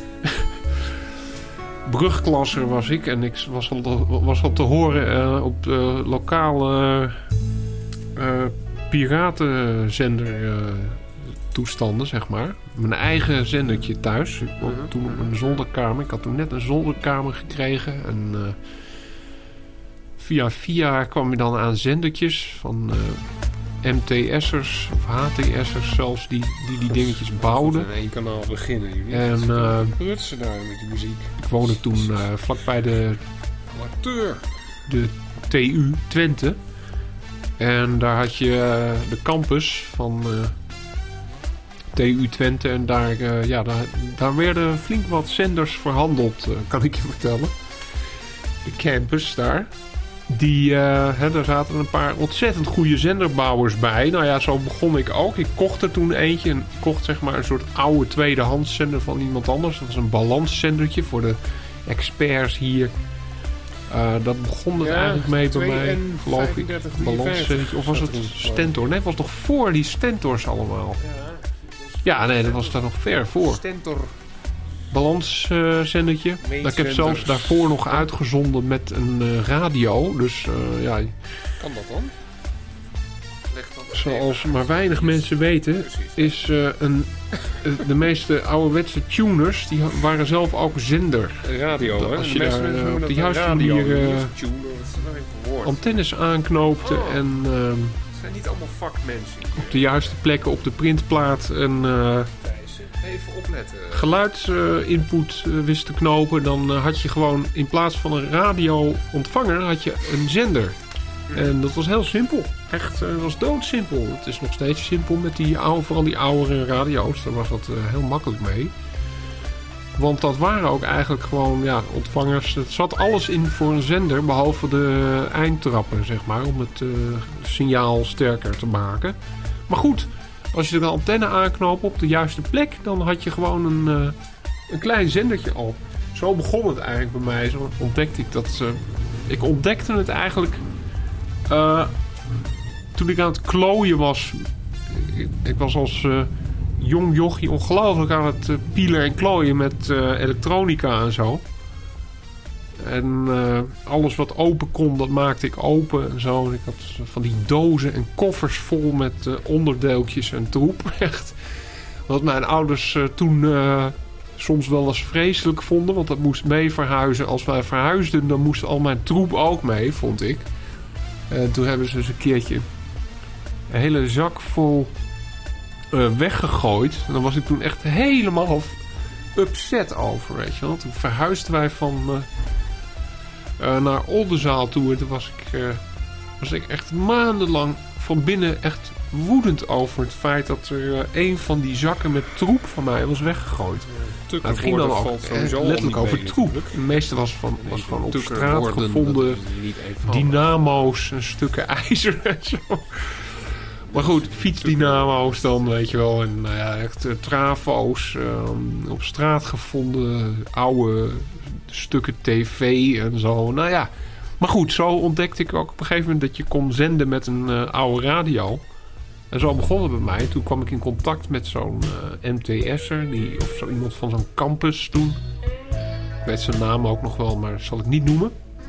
Brugklasser was ik en ik was al, was al te horen uh, op de lokale uh, piratenzender uh, toestanden, zeg maar. Mijn eigen zendertje thuis. Ik was toen op een zolderkamer. Ik had toen net een zolderkamer gekregen. En uh, via via kwam je dan aan zendertjes van uh, M T S'ers of H T S'ers zelfs die die, die dingetjes bouwden. In één kanaal beginnen. En uh, rutsen daar met die muziek. Ik woonde toen uh, vlakbij de amateur. De T U Twente. En daar had je uh, de campus van uh, T U Twente. En daar, uh, ja, daar, daar werden flink wat zenders verhandeld, uh, kan ik je vertellen. De campus daar. Die, uh, hè, daar zaten een paar ontzettend goede zenderbouwers bij. Nou ja, zo begon ik ook. Ik kocht er toen eentje. En ik kocht zeg maar een soort oude tweedehands zender van iemand anders. Dat was een balanszendertje voor de experts hier. Uh, dat begon het ja, eigenlijk mee bij mij, geloof ik. Balanszendertje. Of was het Stentor? Nee, het was nog voor die Stentors allemaal. Ja, nee, dat was daar nog ver voor. Stentor. Balanszendertje. Uh, ik heb zelfs daarvoor nog uitgezonden met een uh, radio. Dus uh, ja. Kan dat dan? Zoals maar weinig mensen weten, is uh, een, uh, de meeste ouderwetse tuners, die waren zelf ook zender. Radio, hè? Als je de daar uh, op de juiste manier uh, antennes aanknoopte oh. en uh, het zijn niet allemaal vakmensen. Op de juiste plekken op de printplaat en uh, even opletten. Geluidsinput uh, uh, wist te knopen, dan uh, had je gewoon in plaats van een radio-ontvanger had je een zender. En dat was heel simpel. Echt, het uh, was doodsimpel. Het is nog steeds simpel met die oude, vooral die oudere radio's. Daar was dat uh, heel makkelijk mee. Want dat waren ook eigenlijk gewoon ja, ontvangers. Het zat alles in voor een zender, behalve de eindtrappen, zeg maar. Om het uh, signaal sterker te maken. Maar goed, als je de antenne aanknoopt op de juiste plek, dan had je gewoon een, uh, een klein zendertje al. Zo begon het eigenlijk bij mij. Zo ontdekte ik dat. Uh, ik ontdekte het eigenlijk. Uh, toen ik aan het klooien was. Ik, ik was als uh, jong jochie ongelooflijk aan het uh, pielen en klooien met uh, elektronica en zo. En uh, alles wat open kon, dat maakte ik open en zo. En ik had van die dozen en koffers vol met uh, onderdeeltjes en troep. Echt. Wat mijn ouders uh, toen uh, soms wel eens vreselijk vonden. Want dat moest mee verhuizen. Als wij verhuisden, dan moest al mijn troep ook mee, vond ik. Uh, toen hebben ze eens een keertje een hele zak vol uh, weggegooid. En daar was ik toen echt helemaal upset over, weet je wel. Toen verhuisden wij van uh, uh, naar Oldenzaal toe. En toen was ik, uh, was ik echt maandenlang van binnen echt woedend over het feit dat er uh, een van die zakken met troep van mij was weggegooid. Ja, nou, het ging dan ook eh, letterlijk over mee, troep. De meeste was, van, was nee, gewoon op straat worden, gevonden dynamo's en stukken ijzer en zo. Maar goed, fietsdynamo's dan, weet je wel. En nou ja, echt uh, trafo's. Uh, op straat gevonden. Oude stukken tv en zo. Nou ja. Maar goed, zo ontdekte ik ook op een gegeven moment dat je kon zenden met een uh, oude radio. En zo begon het bij mij. Toen kwam ik in contact met zo'n uh, M T S'er. Die, of zo iemand van zo'n campus toen. Ik weet zijn naam ook nog wel, maar dat zal ik niet noemen.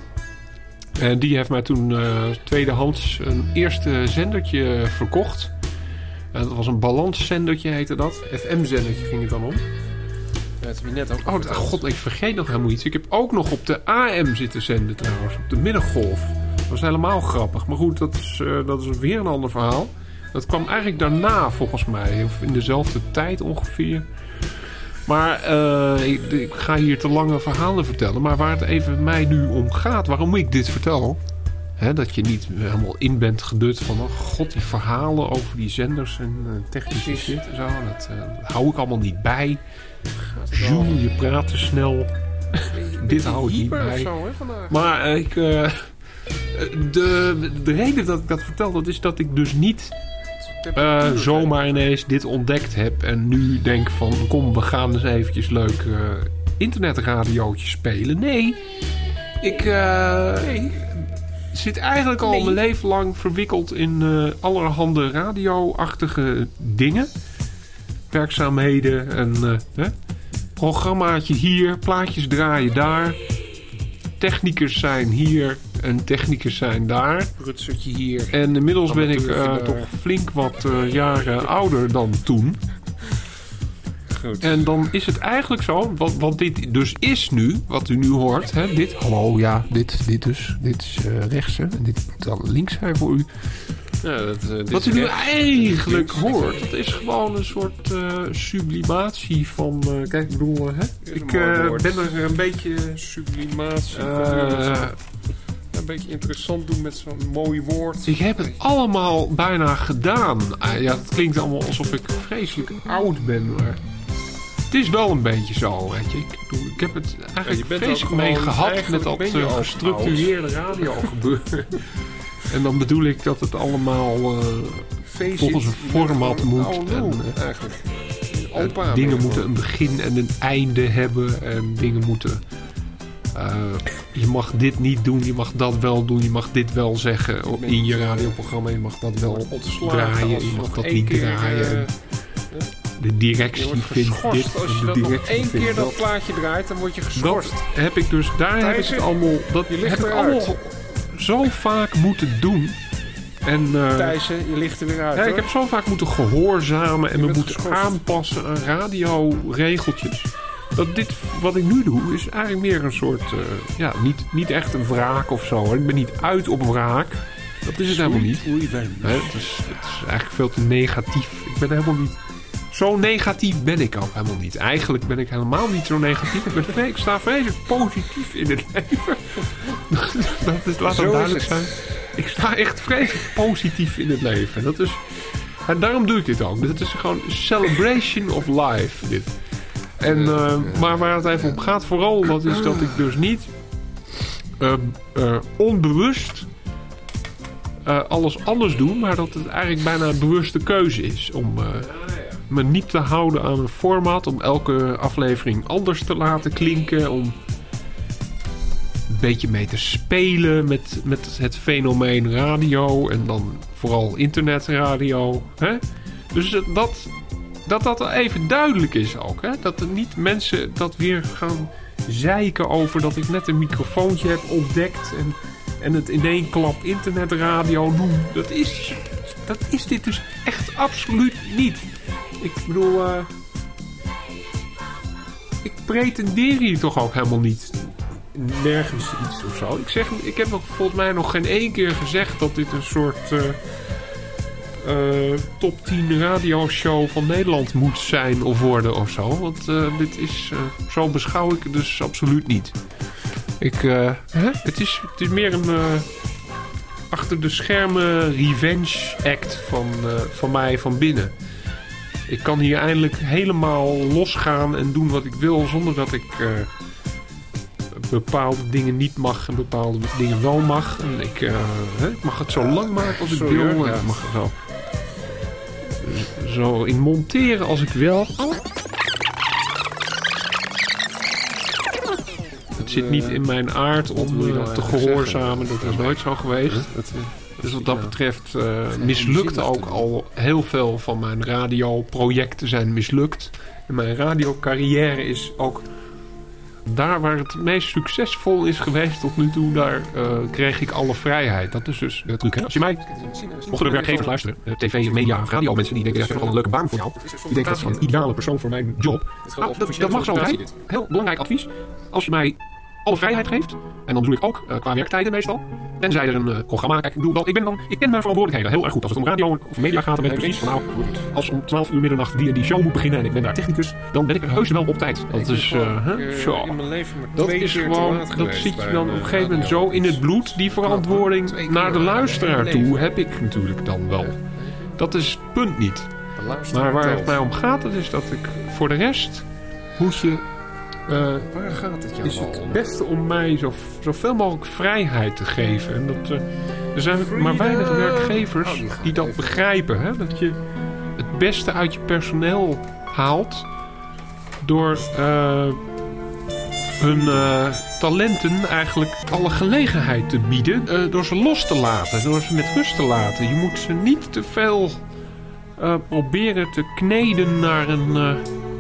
En die heeft mij toen uh, tweedehands een eerste zendertje verkocht. En dat was een balanszendertje, heette dat. F M-zendertje ging het dan om. Ja, dat heb je net ook. Oh, oh god, ik vergeet nog helemaal iets. Ik heb ook nog op de A M zitten zenden trouwens. Op de middengolf. Dat was helemaal grappig. Maar goed, dat is, uh, dat is weer een ander verhaal. Dat kwam eigenlijk daarna volgens mij. Of in dezelfde tijd ongeveer. Maar uh, ik, ik ga hier te lange verhalen vertellen. Maar waar het even mij nu om gaat. Waarom ik dit vertel. Hè, dat je niet helemaal in bent gedut van... Oh god, die verhalen over die zenders en uh, technische shit en zo. Dat, uh, dat hou ik allemaal niet bij. Jules, je praat te snel. Dit hou ik niet bij. Zo, hè, maar uh, ik... Uh, de, de reden dat ik dat vertel, dat is dat ik dus niet uh, zomaar ineens dit ontdekt heb. En nu denk van, kom, we gaan eens eventjes leuk uh, internetradiootjes spelen. Nee, ik uh, nee. zit eigenlijk al nee. mijn leven lang verwikkeld in uh, allerhande radio-achtige dingen. Werkzaamheden en uh, hè? Programmaatje hier, plaatjes draaien daar. Technicus zijn hier en technicus zijn daar. Rutsertje hier. En inmiddels ben ik uh, toch flink wat uh, jaren ouder dan toen. Goed. En dan is het eigenlijk zo, wat, wat dit dus is nu, wat u nu hoort. Hè, dit, hallo, ja, dit, dit dus. Dit is uh, rechts hè, en dit moet dan links zijn voor u. Ja, dat, uh, dit wat u nu eigenlijk hoort, dat is gewoon een soort uh, sublimatie van... Uh, kijk, ik bedoel, uh, hè? ik uh, ben er een beetje... Sublimatie. Uh, een beetje interessant doen met zo'n mooi woord. Ik heb het allemaal bijna gedaan. Uh, ja, het klinkt allemaal alsof ik vreselijk oud ben, maar... Het is wel een beetje zo, weet je. Ik, bedoel, ik heb het eigenlijk ja, vreselijk mee gehad met dat uh, gestructureerde radio gebeuren. En dan bedoel ik dat het allemaal uh, volgens een format moet. En, uh, eigenlijk. Uh, dingen moeten een begin en een einde hebben. En dingen moeten... Uh, je mag dit niet doen, je mag dat wel doen. Je mag dit wel zeggen in je radioprogramma. Je mag dat wel draaien, je mag dat niet draaien. Uh, De directie vindt dit. Als je de dat nog één keer dat, dat plaatje draait, dan word je geschorst. Dat heb ik dus, daar Thijs, heb ik het allemaal... Dat je ligt heb ik allemaal zo vaak moeten doen. En, uh, Thijs, je ligt er weer uit. Ja, hoor. ik heb zo vaak moeten gehoorzamen en me moeten geschorst. aanpassen aan radioregeltjes. Dat dit, wat ik nu doe, is eigenlijk meer een soort... Uh, ja, niet, niet echt een wraak of zo. Hoor. Ik ben niet uit op wraak. Dat is het helemaal niet. Nee, het, is, het is eigenlijk veel te negatief. Ik ben helemaal niet... Zo negatief ben ik ook helemaal niet. Eigenlijk ben ik helemaal niet zo negatief. Ik, ben vre- ik sta vreselijk positief in het leven. dat is, laat dat duidelijk zijn. Ik sta echt vreselijk positief in het leven. Dat is, en daarom doe ik dit ook. Het is gewoon celebration of life. Dit. En, uh, maar waar het even om gaat vooral, dat is dat ik dus niet uh, uh, onbewust uh, alles anders doe. Maar dat het eigenlijk bijna een bewuste keuze is om... Uh, me niet te houden aan een format, om elke aflevering anders te laten klinken, om een beetje mee te spelen met, met het fenomeen radio en dan vooral internetradio. Hè? Dus dat, dat dat even duidelijk is ook. Hè? Dat er niet mensen dat weer gaan zeiken over dat ik net een microfoontje heb ontdekt en, en het in één klap internetradio noem. Dat is, dat is dit dus echt absoluut niet. Ik bedoel, uh, ik pretendeer hier toch ook helemaal niet nergens iets of zo. Ik, zeg, ik heb nog, volgens mij nog geen één keer gezegd dat dit een soort uh, uh, top tien radioshow van Nederland moet zijn of worden of zo. Want uh, dit is, uh, zo beschouw ik het dus absoluut niet. Ik, uh, hè? Het, is, het is meer een... Uh, achter de schermen revenge act van, uh, van mij van binnen. Ik kan hier eindelijk helemaal losgaan en doen wat ik wil zonder dat ik uh, bepaalde dingen niet mag en bepaalde dingen wel mag. En ik, uh, hè, ik mag het zo lang maken als ik Sorry, wil. En ja. Ik mag het zo, zo in monteren als ik wil. Het zit niet in mijn aard om uh, te gehoorzamen. Dat is nooit zo geweest. Dus wat dat betreft uh, mislukt ook al heel veel van mijn radioprojecten zijn mislukt. En mijn radiocarrière is ook daar waar het meest succesvol is geweest tot nu toe, daar uh, kreeg ik alle vrijheid. Dat is dus de truc. Hè? Als je mij, mochten de werkgevers luisteren, uh, tv, media, radio, mensen die denken, dat is gewoon een leuke baan voor jou. Die denken, dat is een ideale persoon voor mijn job. Nou, dat, dat mag zo zijn. Heel belangrijk advies. Als je mij alle vrijheid geeft, en dan bedoel ik ook uh, qua werktijden meestal. Tenzij er een uh, programma, kijk, ik bedoel wel, ik ben dan, ik ken mijn verantwoordelijkheden heel erg goed. Als het om radio of media gaat, dan ben ik precies van, nou, als om twaalf uur middernacht die en die show moet beginnen en ik ben daar technicus, dan ben ik er heus wel op tijd. Dat is, uh, huh? Zo. In mijn leven maar dat is gewoon, dat zit je dan op een gegeven moment zo in het bloed, die verantwoording naar de luisteraar toe, heb ik natuurlijk dan wel. Dat is het punt niet. Maar waar het mij om gaat, dat is dat ik voor de rest moet je... Uh, Waar gaat het jou is het beste om mij zo, zoveel mogelijk vrijheid te geven. En dat, uh, Er zijn maar weinig werkgevers die dat begrijpen. Hè? Dat je het beste uit je personeel haalt door uh, hun uh, talenten eigenlijk alle gelegenheid te bieden. Uh, door ze los te laten, door ze met rust te laten. Je moet ze niet te veel uh, proberen te kneden naar een... Uh,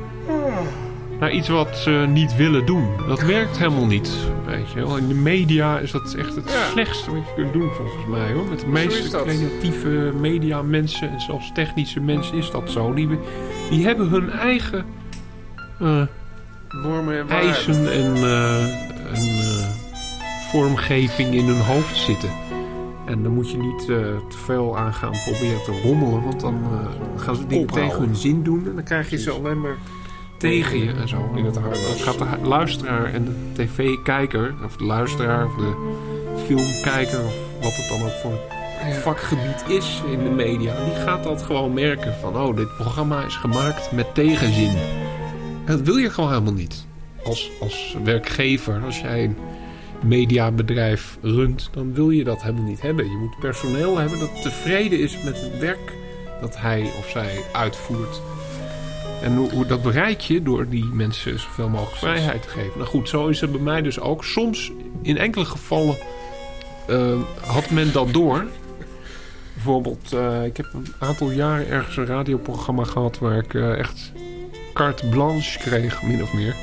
naar iets wat ze niet willen doen. Dat werkt helemaal niet. Weet je wel. In de media is dat echt het ja. slechtste wat je kunt doen volgens mij. Hoor. Met de meeste creatieve media mensen en zelfs technische mensen is dat zo. Die, die hebben hun eigen uh, normen en eisen en, uh, en uh, vormgeving in hun hoofd zitten. En dan moet je niet uh, te veel aan gaan proberen te rommelen. Want dan uh, gaan ze dingen tegen hun zin doen. En dan krijg je ze alleen maar tegen je en zo. In het hart. Dan gaat de luisteraar en de tv-kijker, of de luisteraar, of de filmkijker, of wat het dan ook voor vakgebied is in de media, die gaat dat gewoon merken van, oh, dit programma is gemaakt met tegenzin. En dat wil je gewoon helemaal niet. Als, als werkgever, als jij een mediabedrijf runt, dan wil je dat helemaal niet hebben. Je moet personeel hebben dat tevreden is met het werk dat hij of zij uitvoert. En hoe, hoe dat bereik je door die mensen zoveel mogelijk vrijheid te geven. Nou goed, zo is het bij mij dus ook. Soms, in enkele gevallen, uh, had men dat door. Bijvoorbeeld, uh, ik heb een aantal jaren ergens een radioprogramma gehad waar ik uh, echt carte blanche kreeg, min of meer.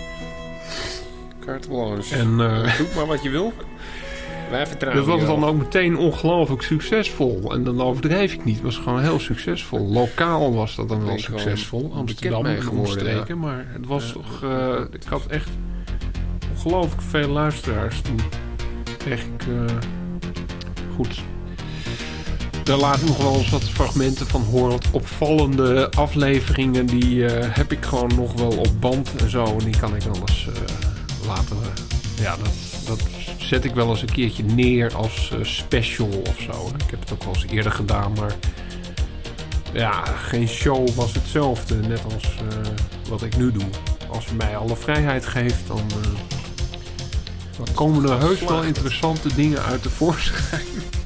Carte blanche. En, uh, doe maar wat je wil. Wij vertrouwen dat was dan ook meteen ongelooflijk succesvol. En dan overdrijf ik niet. Het was gewoon heel succesvol. Lokaal was dat dan wel succesvol. Amsterdam en omstreken. Ja. Maar het was ja. toch... Uh, ik had echt ongelooflijk veel luisteraars. Toen kreeg ik... Uh, goed. Daar laat ik nog wel eens wat fragmenten van horen. Wat opvallende afleveringen. Die uh, heb ik gewoon nog wel op band en zo. En die kan ik wel eens uh, laten... Uh, ja, dat... dat zet ik wel eens een keertje neer als uh, special of zo. Ik heb het ook wel eens eerder gedaan, maar ja, geen show was hetzelfde. Net als uh, wat ik nu doe. Als je mij alle vrijheid geeft, dan, uh, dan komen er heus wel interessante dingen uit tevoorschijn.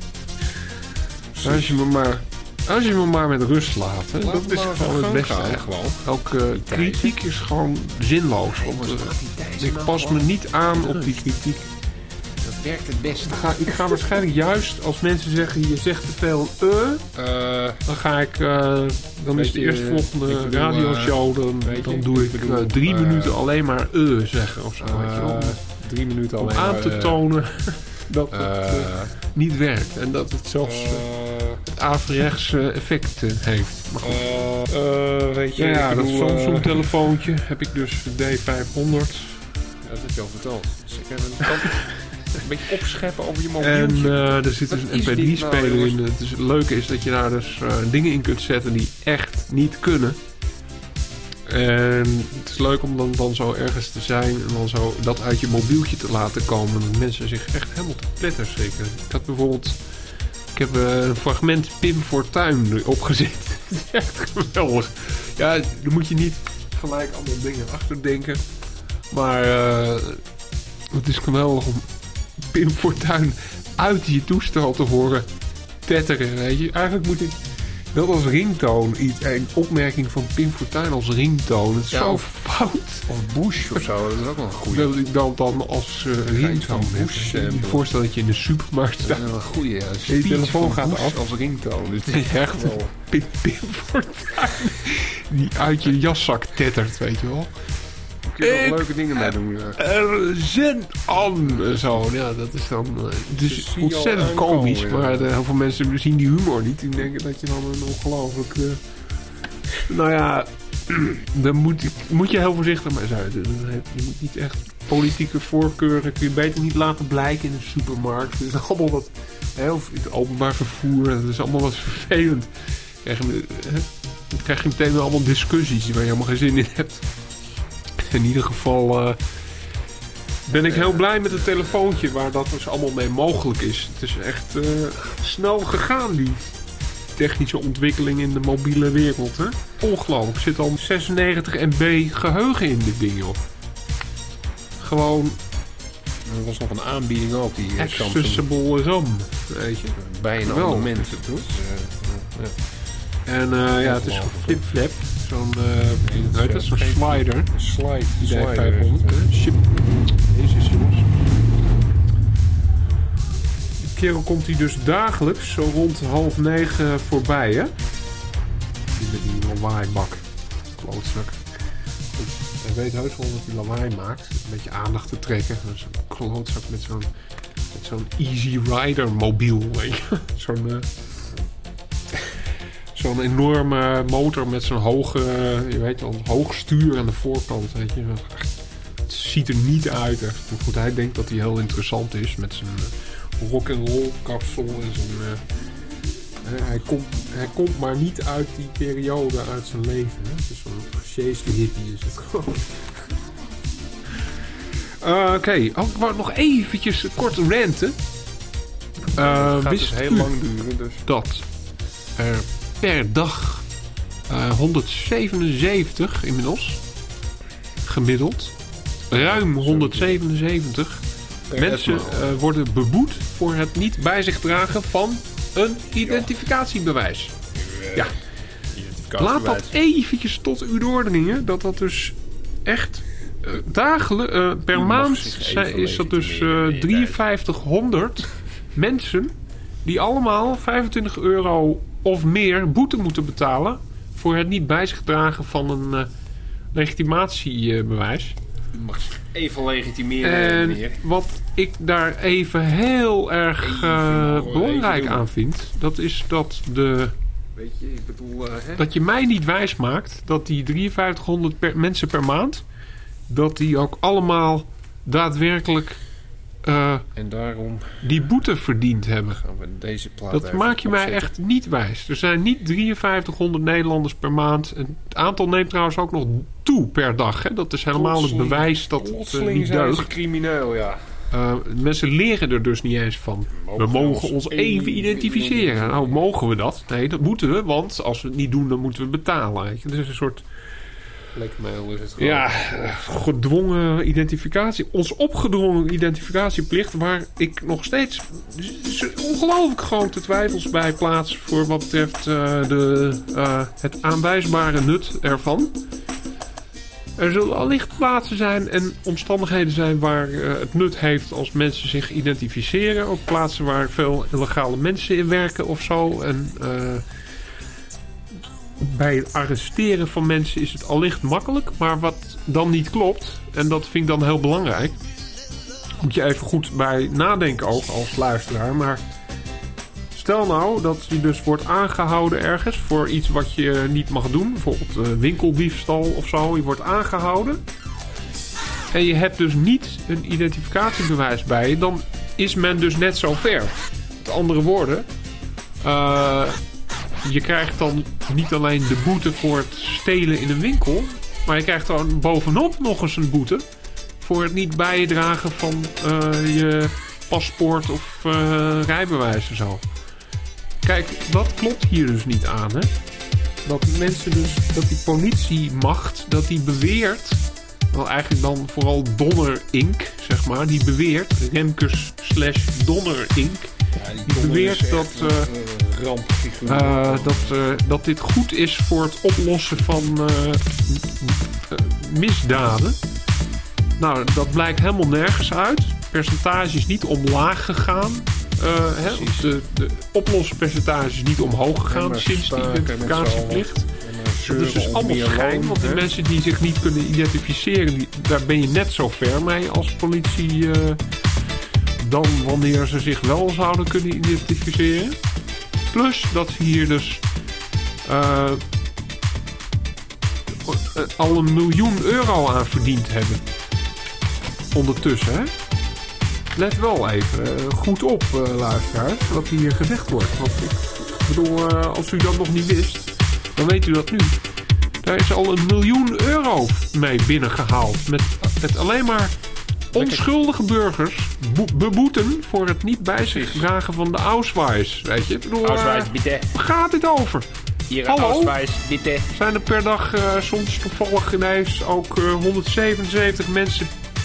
Als je me maar, als je me maar met rust laat. Hè, dat is gewoon het beste. Elke uh, kritiek is gewoon zinloos. Want, uh, ik pas me niet aan op die kritiek. Werkt het best. Ga, ik ga waarschijnlijk juist als mensen zeggen je zegt te veel uh, uh dan ga ik uh, dan is de eerstvolgende radioshow dan, dan doe ik uh, drie uh, minuten alleen maar uh zeggen of zo. Uh, weet je wel. Drie minuten alleen om aan maar, te tonen uh, dat het uh, uh, niet werkt en dat het zelfs uh, het averechtse effect uh, heeft. Maar goed. Uh, uh, weet je, ja, dat Samsung telefoontje heb ik dus de D vijfhonderd. Ja, dat heb je al verteld. Dus ik heb een kant. Een beetje opscheppen over je mobieltje. En uh, er zit dus een M P drie speler nou, in. Het, is, het leuke is dat je daar dus uh, dingen in kunt zetten die echt niet kunnen. En het is leuk om dan, dan zo ergens te zijn en dan zo dat uit je mobieltje te laten komen. Dat mensen zich echt helemaal te pletter schrikken. Ik had bijvoorbeeld... Ik heb uh, een fragment Pim Fortuyn opgezet. Dat is echt geweldig. Ja, daar moet je niet gelijk allemaal dingen achter denken. Maar uh, het is geweldig om Pim Fortuyn uit je toestel te horen tetteren, weet je. Eigenlijk moet ik dat als ringtoon, iets, een opmerking van Pim Fortuyn als ringtoon. Het is ja, zo of, fout. Of Bush of zo, dat is ook wel een goeie. Dat ik dan, dan als uh, ringtoon heb. Ik me voorstel dat je in de supermarkt staat. Dat is wel een goeie. Ja. Je telefoon gaat Bush af als ringtoon. Het is echt wel Pim, Pim Fortuyn die uit je jaszak tettert, weet je wel. Kun je er leuke dingen mee doen. Ja. Er zin aan. Zo, ja, dat is dan... Uh, het is ontzettend komisch, ja. Maar uh, heel veel mensen zien die humor niet. Die denken dat je dan een ongelooflijk... Uh, nou ja, daar moet, moet je heel voorzichtig mee zijn. Je moet niet echt politieke voorkeuren... kun je beter niet laten blijken in de supermarkt. Het is allemaal wat... Heel, het openbaar vervoer, dat is allemaal wat vervelend. Dan krijg je, uh, dan krijg je meteen allemaal discussies waar je helemaal geen zin in hebt. In ieder geval uh, ben ik heel blij met het telefoontje waar dat dus allemaal mee mogelijk is. Het is echt uh, snel gegaan, die technische ontwikkeling in de mobiele wereld. Hè? Ongelooflijk. Er zit al zesennegentig M B geheugen in dit ding, joh. Gewoon Er was nog een aanbieding ook. Die uh, Samsung Accessible RAM, weet je. bij een Wel. abonnement doet. Uh, ja. En uh, ja, het is zo'n flip-flap. Zo'n, uh, hoe heet dat? Zo'n slider. Een slide. Die slider. vijfhonderd. Uh, Chip. Deze is jongens. Die kerel komt hij dus dagelijks zo rond half negen voorbij, hè? Die met die lawaaibak. Klootzak. Hij weet heus wel dat hij lawaai maakt. Een beetje aandacht te trekken. Zo'n klootzak met zo'n, met zo'n Easy Rider mobiel, weet je. Zo'n... Uh, Zo'n enorme motor met zo'n hoge, je weet wel, hoog stuur aan de voorkant, weet je. Het ziet er niet uit, echt. Maar goed, hij denkt dat hij heel interessant is met zijn uh, rock'n'roll kapsel en zijn... Uh, hij, komt, hij komt maar niet uit die periode uit zijn leven. Hè? Het is zo'n gesjeesde hippie is het gewoon. Uh, Oké, okay. oh, ik wou nog eventjes kort ranten. Uh, Het gaat wist dus heel u lang duren, dus... dat er per dag uh, honderdzevenenzeventig inmiddels gemiddeld, ruim honderdzevenenzeventig mensen uh, worden beboet voor het niet bij zich dragen van een identificatiebewijs. Ja. Laat dat eventjes tot u doordringen dat dat dus echt uh, dagelijks uh, per maand zijn, is dat dus uh, drieënvijftighonderd mensen die allemaal vijfentwintig euro of meer boete moeten betalen voor het niet bij zich dragen van een uh, legitimatiebewijs. U mag even legitimeren. En meneer. wat ik daar even heel erg uh, Even, belangrijk even aan vind, dat is dat de Weet je, ik bedoel... Uh, hè? dat je mij niet wijs maakt dat die drieënvijftighonderd per, mensen per maand, dat die ook allemaal daadwerkelijk uh, En daarom die boete verdiend hebben. gaan we deze plaat Dat even maak je mij opzetten. echt niet wijs. Er zijn niet drieënvijftighonderd Nederlanders per maand. En het aantal neemt trouwens ook nog toe per dag. Hè? Dat is helemaal het Plotseling- bewijs dat het uh, Plotseling niet zijn ze deugt. crimineel, ja. Uh, mensen leren er dus niet eens van. We mogen ons even identificeren. Nou, mogen we dat? Nee, dat moeten we. Want als we het niet doen, dan moeten we betalen. Weet je? Dat is een soort... Blackmail is het gewoon. Ja, gedwongen identificatie. Ons opgedrongen identificatieplicht, waar ik nog steeds ongelooflijk grote twijfels bij plaats voor wat betreft uh, de, uh, het aanwijsbare nut ervan. Er zullen allicht plaatsen zijn en omstandigheden zijn waar uh, het nut heeft als mensen zich identificeren. Ook plaatsen waar veel illegale mensen in werken of zo. En uh, bij het arresteren van mensen is het allicht makkelijk. Maar wat dan niet klopt, en dat vind ik dan heel belangrijk, moet je even goed bij nadenken ook als luisteraar. Maar stel nou dat je dus wordt aangehouden ergens voor iets wat je niet mag doen. Bijvoorbeeld uh, winkeldiefstal of zo. Je wordt aangehouden. En je hebt dus niet een identificatiebewijs bij je. Dan is men dus net zo ver. Met andere woorden, Uh, je krijgt dan niet alleen de boete voor het stelen in een winkel, maar je krijgt dan bovenop nog eens een boete voor het niet bijdragen van uh, je paspoort of uh, rijbewijs en zo. Kijk, dat klopt hier dus niet aan, hè. Dat mensen dus, dat die politiemacht, dat die beweert, wel eigenlijk dan vooral Donner Incorporated, zeg maar, die beweert, Remkes slash Donner Incorporated, Ja, die die beweert dat, uh, uh, rampfiguur. uh, dat, uh, dat dit goed is voor het oplossen van uh, uh, misdaden. Nou, dat blijkt helemaal nergens uit. Het percentage is niet omlaag gegaan. Uh, hè, of de, de oplossenpercentage is niet omhoog gegaan maar sinds de staken identificatieplicht. Dat is dus om allemaal meer schijn, loon, want die hè? mensen die zich niet kunnen identificeren, die, daar ben je net zo ver mee als politie uh, dan wanneer ze zich wel zouden kunnen identificeren. Plus dat ze hier dus uh, al een miljoen euro aan verdiend hebben. Ondertussen, hè? Let wel even uh, goed op, uh, luisteraars, wat hier gezegd wordt. Want ik bedoel, uh, als u dat nog niet wist, dan weet u dat nu. Daar is al een miljoen euro mee binnengehaald. Met, met alleen maar onschuldige burgers bo- beboeten voor het niet bij zich dragen van de Ausweis. Weet je? Ik bedoel, Ausweis, uh, bitte. waar gaat dit over? Hier, Hallo? Ausweis, bitte. Zijn er per dag uh, soms toevallig ineens ook uh, honderdzevenenzeventig mensen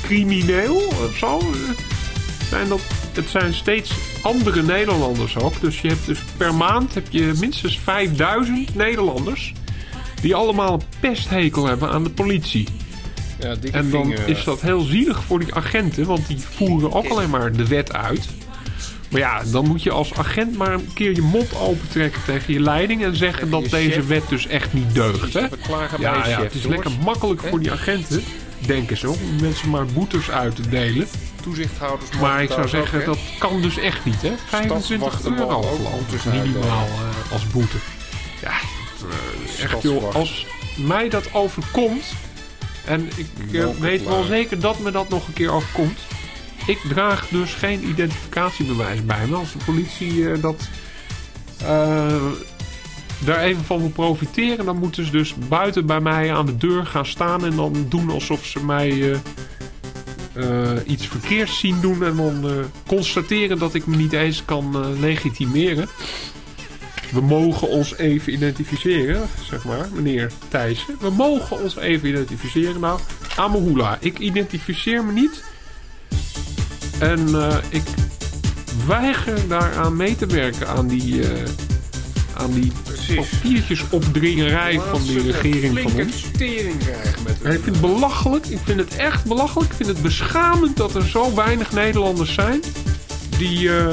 crimineel of zo. Zijn dat, het zijn steeds andere Nederlanders ook. Dus je hebt dus per maand heb je minstens vijfduizend Nederlanders die allemaal een pesthekel hebben aan de politie. Ja, dikke en dan vinger. is dat heel zielig voor die agenten, want die voeren ook alleen maar de wet uit. Maar ja, dan moet je als agent maar een keer je mond opentrekken tegen je leiding en zeggen Tegen dat je deze chef. wet dus echt niet deugt. Hè? Even klagen bij Ja, je ja, chef, het is jongens. lekker makkelijk voor die agenten, denken ze, om mensen maar boetes uit te delen. Toezichthouders Maar ik zou mogen zeggen, ook, dat kan dus echt niet, hè? vijfentwintig Stadswachten euro mogen ook geloof boetes ik, minimaal uitdelen. uh, als boete. Ja, dat, uh, echt joh, Stadswacht. als mij dat overkomt, en ik uh, Welke weet wel plaat? zeker dat me dat nog een keer overkomt. Ik draag dus geen identificatiebewijs bij me. Als de politie uh, dat uh, daar even van wil profiteren, dan moeten ze dus buiten bij mij aan de deur gaan staan en dan doen alsof ze mij uh, uh, iets verkeerds zien doen en dan uh, constateren dat ik me niet eens kan uh, legitimeren. We mogen ons even identificeren, zeg maar, meneer Thijssen. We mogen ons even identificeren. Nou, Amahula, ik identificeer me niet. En uh, ik weiger daaraan mee te werken aan die, uh, aan die papiertjes opdringerij van die regering van flinke ons. tering krijgen met En ik vind het belachelijk. Ik vind het echt belachelijk. Ik vind het beschamend dat er zo weinig Nederlanders zijn die, uh,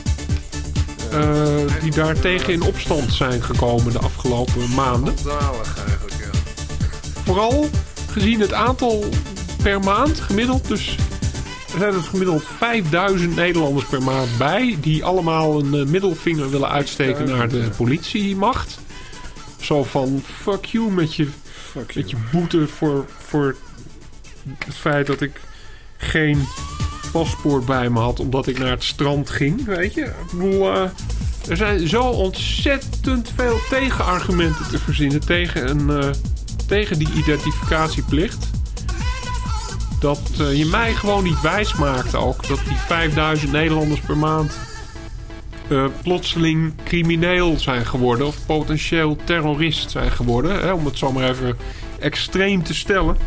uh, die daartegen in opstand zijn gekomen de afgelopen maanden. Zalig eigenlijk, ja. Vooral gezien het aantal per maand gemiddeld. Dus er zijn dus gemiddeld vijfduizend Nederlanders per maand bij die allemaal een uh, middelvinger willen uitsteken naar de politiemacht. Zo van fuck you met je, Fuck met you. je boete voor, voor het feit dat ik geen paspoort bij me had omdat ik naar het strand ging. Weet je, ik bedoel, uh, er zijn zo ontzettend veel tegenargumenten te verzinnen tegen, een, uh, tegen die identificatieplicht. Dat uh, je mij gewoon niet wijs maakt ook dat die vijfduizend Nederlanders per maand uh, plotseling crimineel zijn geworden of potentieel terrorist zijn geworden. Hè, om het zo maar even extreem te stellen.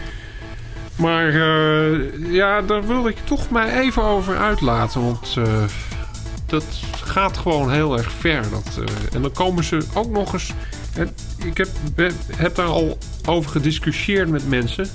Maar uh, ja, daar wil ik toch mij even over uitlaten. Want uh, dat gaat gewoon heel erg ver. Dat, uh, en dan komen ze ook nog eens... En ik heb, heb daar al over gediscussieerd met mensen.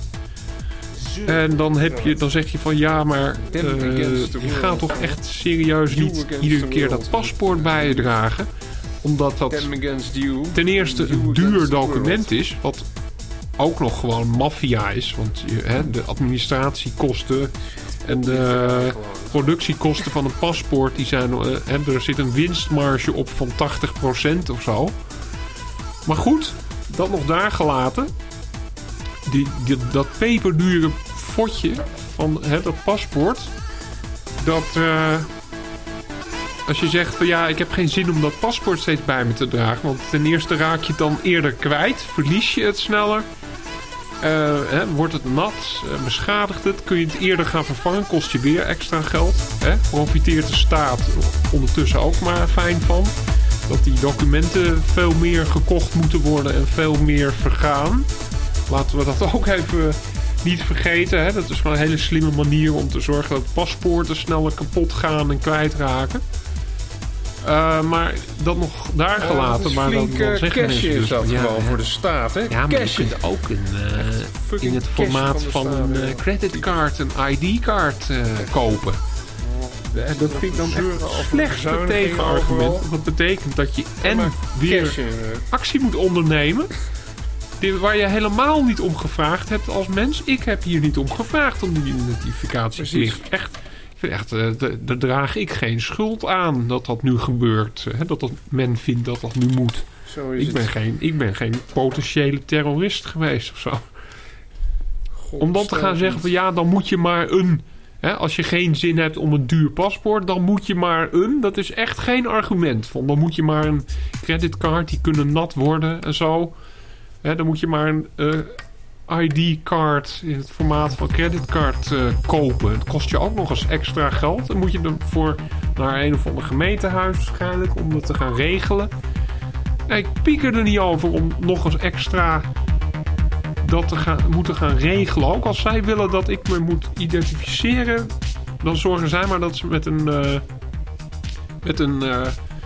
En dan, heb je, dan zeg je van ja, maar uh, je gaat toch echt serieus niet iedere keer dat paspoort bij je dragen. Omdat dat ten eerste een duur document is. Wat ook nog gewoon maffia is. Want je, hè, de administratiekosten en de productiekosten van een paspoort, die zijn, uh, hè, er zit een winstmarge op van tachtig procent of zo. Maar goed, dat nog daar gelaten. Die, die, dat peperdure fotje van hè, dat paspoort. Dat uh, als je zegt van ja, ik heb geen zin om dat paspoort steeds bij me te dragen. Want ten eerste raak je het dan eerder kwijt. Verlies je het sneller. Uh, hè, wordt het nat. Uh, beschadigt het. Kun je het eerder gaan vervangen. Kost je weer extra geld. Hè. Profiteert de staat ondertussen ook maar fijn van. Dat die documenten veel meer gekocht moeten worden en veel meer vergaan. Laten we dat ook even niet vergeten. Hè? Dat is gewoon een hele slimme manier om te zorgen dat paspoorten sneller kapot gaan en kwijtraken. Uh, maar dat nog daar gelaten. Uh, maar dan, dan zeggen cash mensen is dus, dat ja, gewoon hè? voor de staat, hè? Ja, maar cash je kunt ook een, uh, in het formaat van, van een uh, creditcard, een I D-kaart uh, kopen. Uh, dat vind ik dan echt het slechtste tegenargument. Dat betekent dat je en weer actie moet ondernemen. Waar je helemaal niet om gevraagd hebt als mens. Ik heb hier niet om gevraagd om die identificatieplicht. Echt, ik vind echt, uh, daar draag ik geen schuld aan dat dat nu gebeurt. Uh, dat, dat men vindt dat dat nu moet. Zo is ik, ben het. geen, ik ben geen potentiële terrorist geweest of zo. God, om dan te gaan zeggen van ja, dan moet je maar een... Hè, als je geen zin hebt om een duur paspoort, dan moet je maar een... Dat is echt geen argument. Van, dan moet je maar een creditcard, die kunnen nat worden en zo... He, dan moet je maar een uh, I D-card in het formaat van creditcard uh, kopen. Het kost je ook nog eens extra geld. Dan moet je ervoor naar een of ander gemeentehuis waarschijnlijk om dat te gaan regelen. Nee, ik pieker er niet over om nog eens extra dat te gaan, moeten gaan regelen. Ook als zij willen dat ik me moet identificeren, dan zorgen zij maar dat ze met een uh, met een uh,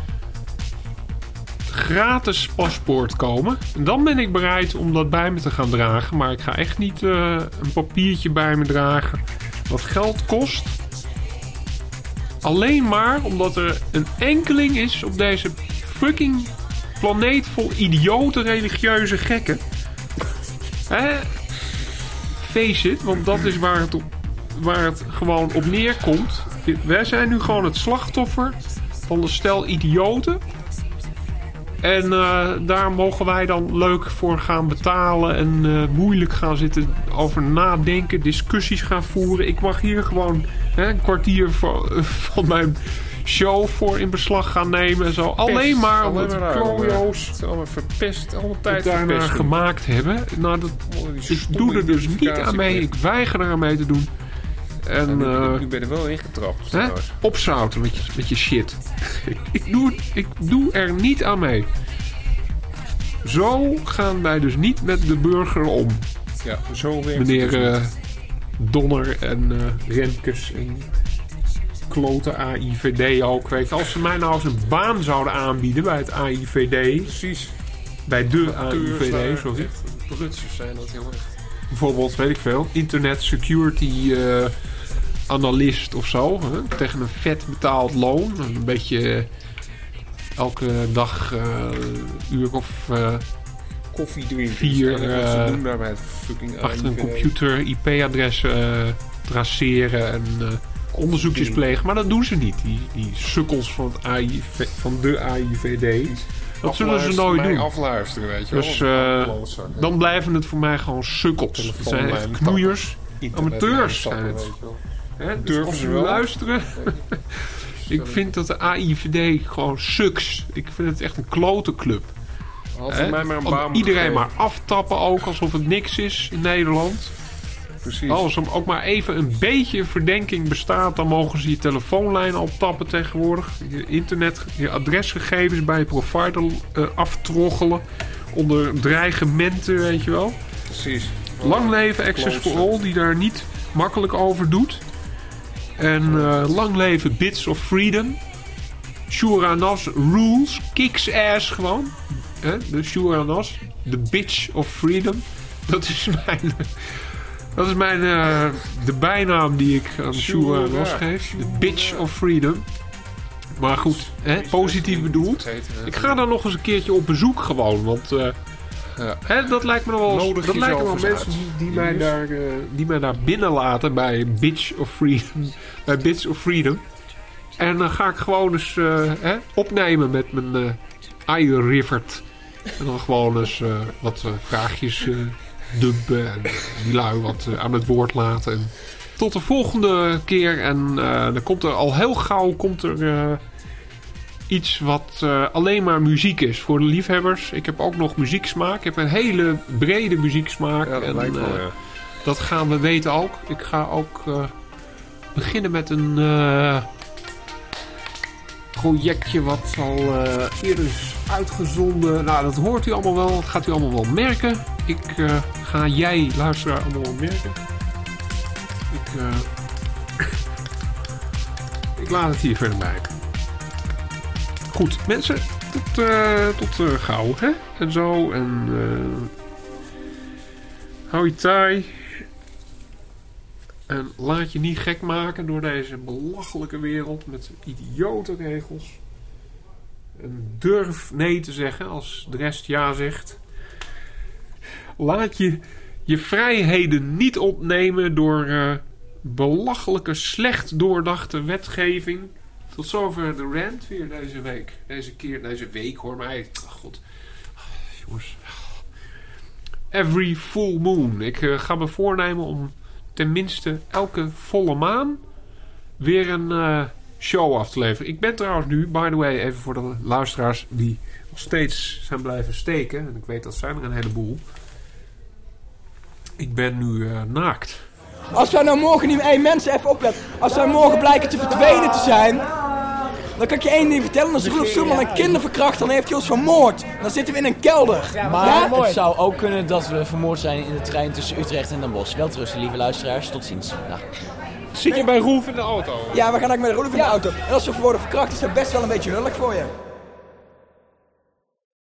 gratis paspoort komen. En dan ben ik bereid om dat bij me te gaan dragen. Maar ik ga echt niet uh, een papiertje bij me dragen wat geld kost. Alleen maar omdat er een enkeling is op deze fucking planeet vol idiote religieuze gekken. Hè? Face it, want dat is waar het, op, waar het gewoon op neerkomt. Wij zijn nu gewoon het slachtoffer van een stel idioten. En uh, daar mogen wij dan leuk voor gaan betalen en uh, moeilijk gaan zitten over nadenken, discussies gaan voeren. Ik mag hier gewoon hè, een kwartier van, van mijn show voor in beslag gaan nemen en zo. Pest, alleen maar omdat de klojo's het allemaal verpest, allemaal tijd daarna verpest gemaakt hebben. Nou, dat, ik doe er dus niet aan mee. Ik weiger er aan mee te doen. En, ja, nu, uh, nu ben je er wel ingetrapt. Hè? Opzouten met je, met je shit. ik, ik, doe, ik doe er niet aan mee. Zo gaan wij dus niet met de burger om. Ja, zo werkt Meneer het dus uh, Donner en uh, Remkes en klote A I V D ook. Weet je. Als ze mij nou eens een baan zouden aanbieden bij het A I V D. Precies. Bij de A I V D, sorry. Prutsers zijn dat heel erg. Bijvoorbeeld, weet ik veel, internet security uh, analist of zo. Hè? Tegen een vet betaald loon. Een beetje uh, elke dag uh, uur of uh, koffie drinken. vier uh, ze doen uh, bij het fucking achter A I V D. een computer I P-adressen uh, traceren en uh, onderzoekjes plegen. Maar dat doen ze niet. Die, die sukkels van, het A I V, van de A I V D. Dat zullen ze nooit doen. Afluisteren, weet je wel. Dus uh, dan blijven het voor mij gewoon sukkels. Het zijn echt knoeiers. Amateurs zijn het. Hè, dus als ze luisteren. Ik vind dat de A I V D gewoon sucks. Ik vind het echt een klote club. Als ze mij maar een baan iedereen geven. maar aftappen ook alsof het niks is in Nederland. Precies. Als er ook maar even een beetje verdenking bestaat, dan mogen ze je telefoonlijn al tappen tegenwoordig. Je internet, je adresgegevens bij je provider uh, aftroggelen. Onder dreigementen, weet je wel. Precies. Lang leven Access for All, die daar niet makkelijk over doet. En uh, lang leven Bits of Freedom. Shura Nas rules, kicks ass gewoon. Hè? De Shura Nas, de bitch of freedom. Dat is mijn... Dat is mijn, uh, de bijnaam die ik aan Shura Nas geef. De bitch of freedom. Maar goed, hè, positief bedoeld. Ik ga daar nog eens een keertje op bezoek gewoon. Want uh, ja. hè, dat lijkt me nog wel, Nodig dat lijken wel mensen uit. die, die, mij daar, uh, die mij daar binnenlaten bij bitch of freedom. Bij Bits of Freedom. En dan ga ik gewoon eens uh, hè, opnemen met mijn uh, iRivert. En dan gewoon eens uh, wat uh, vraagjes... Uh, dumpen en die lui wat uh, aan het woord laten. En tot de volgende keer. En uh, dan komt er al heel gauw komt er uh, iets wat uh, alleen maar muziek is voor de liefhebbers. Ik heb ook nog muzieksmaak. Ik heb een hele brede muzieksmaak. Ja, dat en, lijkt wel, uh, ja. Dat gaan we weten ook. Ik ga ook uh, beginnen met een uh, projectje wat al uh, eerder is uitgezonden. Nou, dat hoort u allemaal wel. Dat gaat u allemaal wel merken. Ik uh, ga jij, luisteraar, allemaal wel merken. Ik, uh, ik laat het hier verder bij. Goed, mensen. Tot, uh, tot uh, gauw, hè? En zo. En uh, hou je taai. En laat je niet gek maken door deze belachelijke wereld met idiote regels. En durf nee te zeggen als de rest ja zegt. Laat je je vrijheden niet ontnemen door uh, belachelijke, slecht doordachte wetgeving. Tot zover de rant weer deze week. Deze keer, deze week hoor mij. Oh god. Oh, jongens. Every full moon. Ik uh, ga me voornemen om tenminste elke volle maan weer een uh, show af te leveren. Ik ben trouwens nu, by the way, even voor de luisteraars die nog steeds zijn blijven steken. En ik weet dat zijn er een heleboel. Ik ben nu uh, naakt. Als wij nou morgen niet... Hé, hey, mensen, even opletten. Als wij morgen blijken te verdwenen te zijn... Dan kan ik je één ding vertellen. Als Roelof Zoeman een kinder verkracht, dan heeft hij ons vermoord. Dan zitten we in een kelder. Maar Ja? het zou ook kunnen dat we vermoord zijn in de trein tussen Utrecht en Den Bosch. Welterusten, lieve luisteraars. Tot ziens. Dag. Zit je bij Roelf in de auto? Ja, we gaan ook met Roelof in de auto. En als we worden verkracht, is dat best wel een beetje lullig voor je.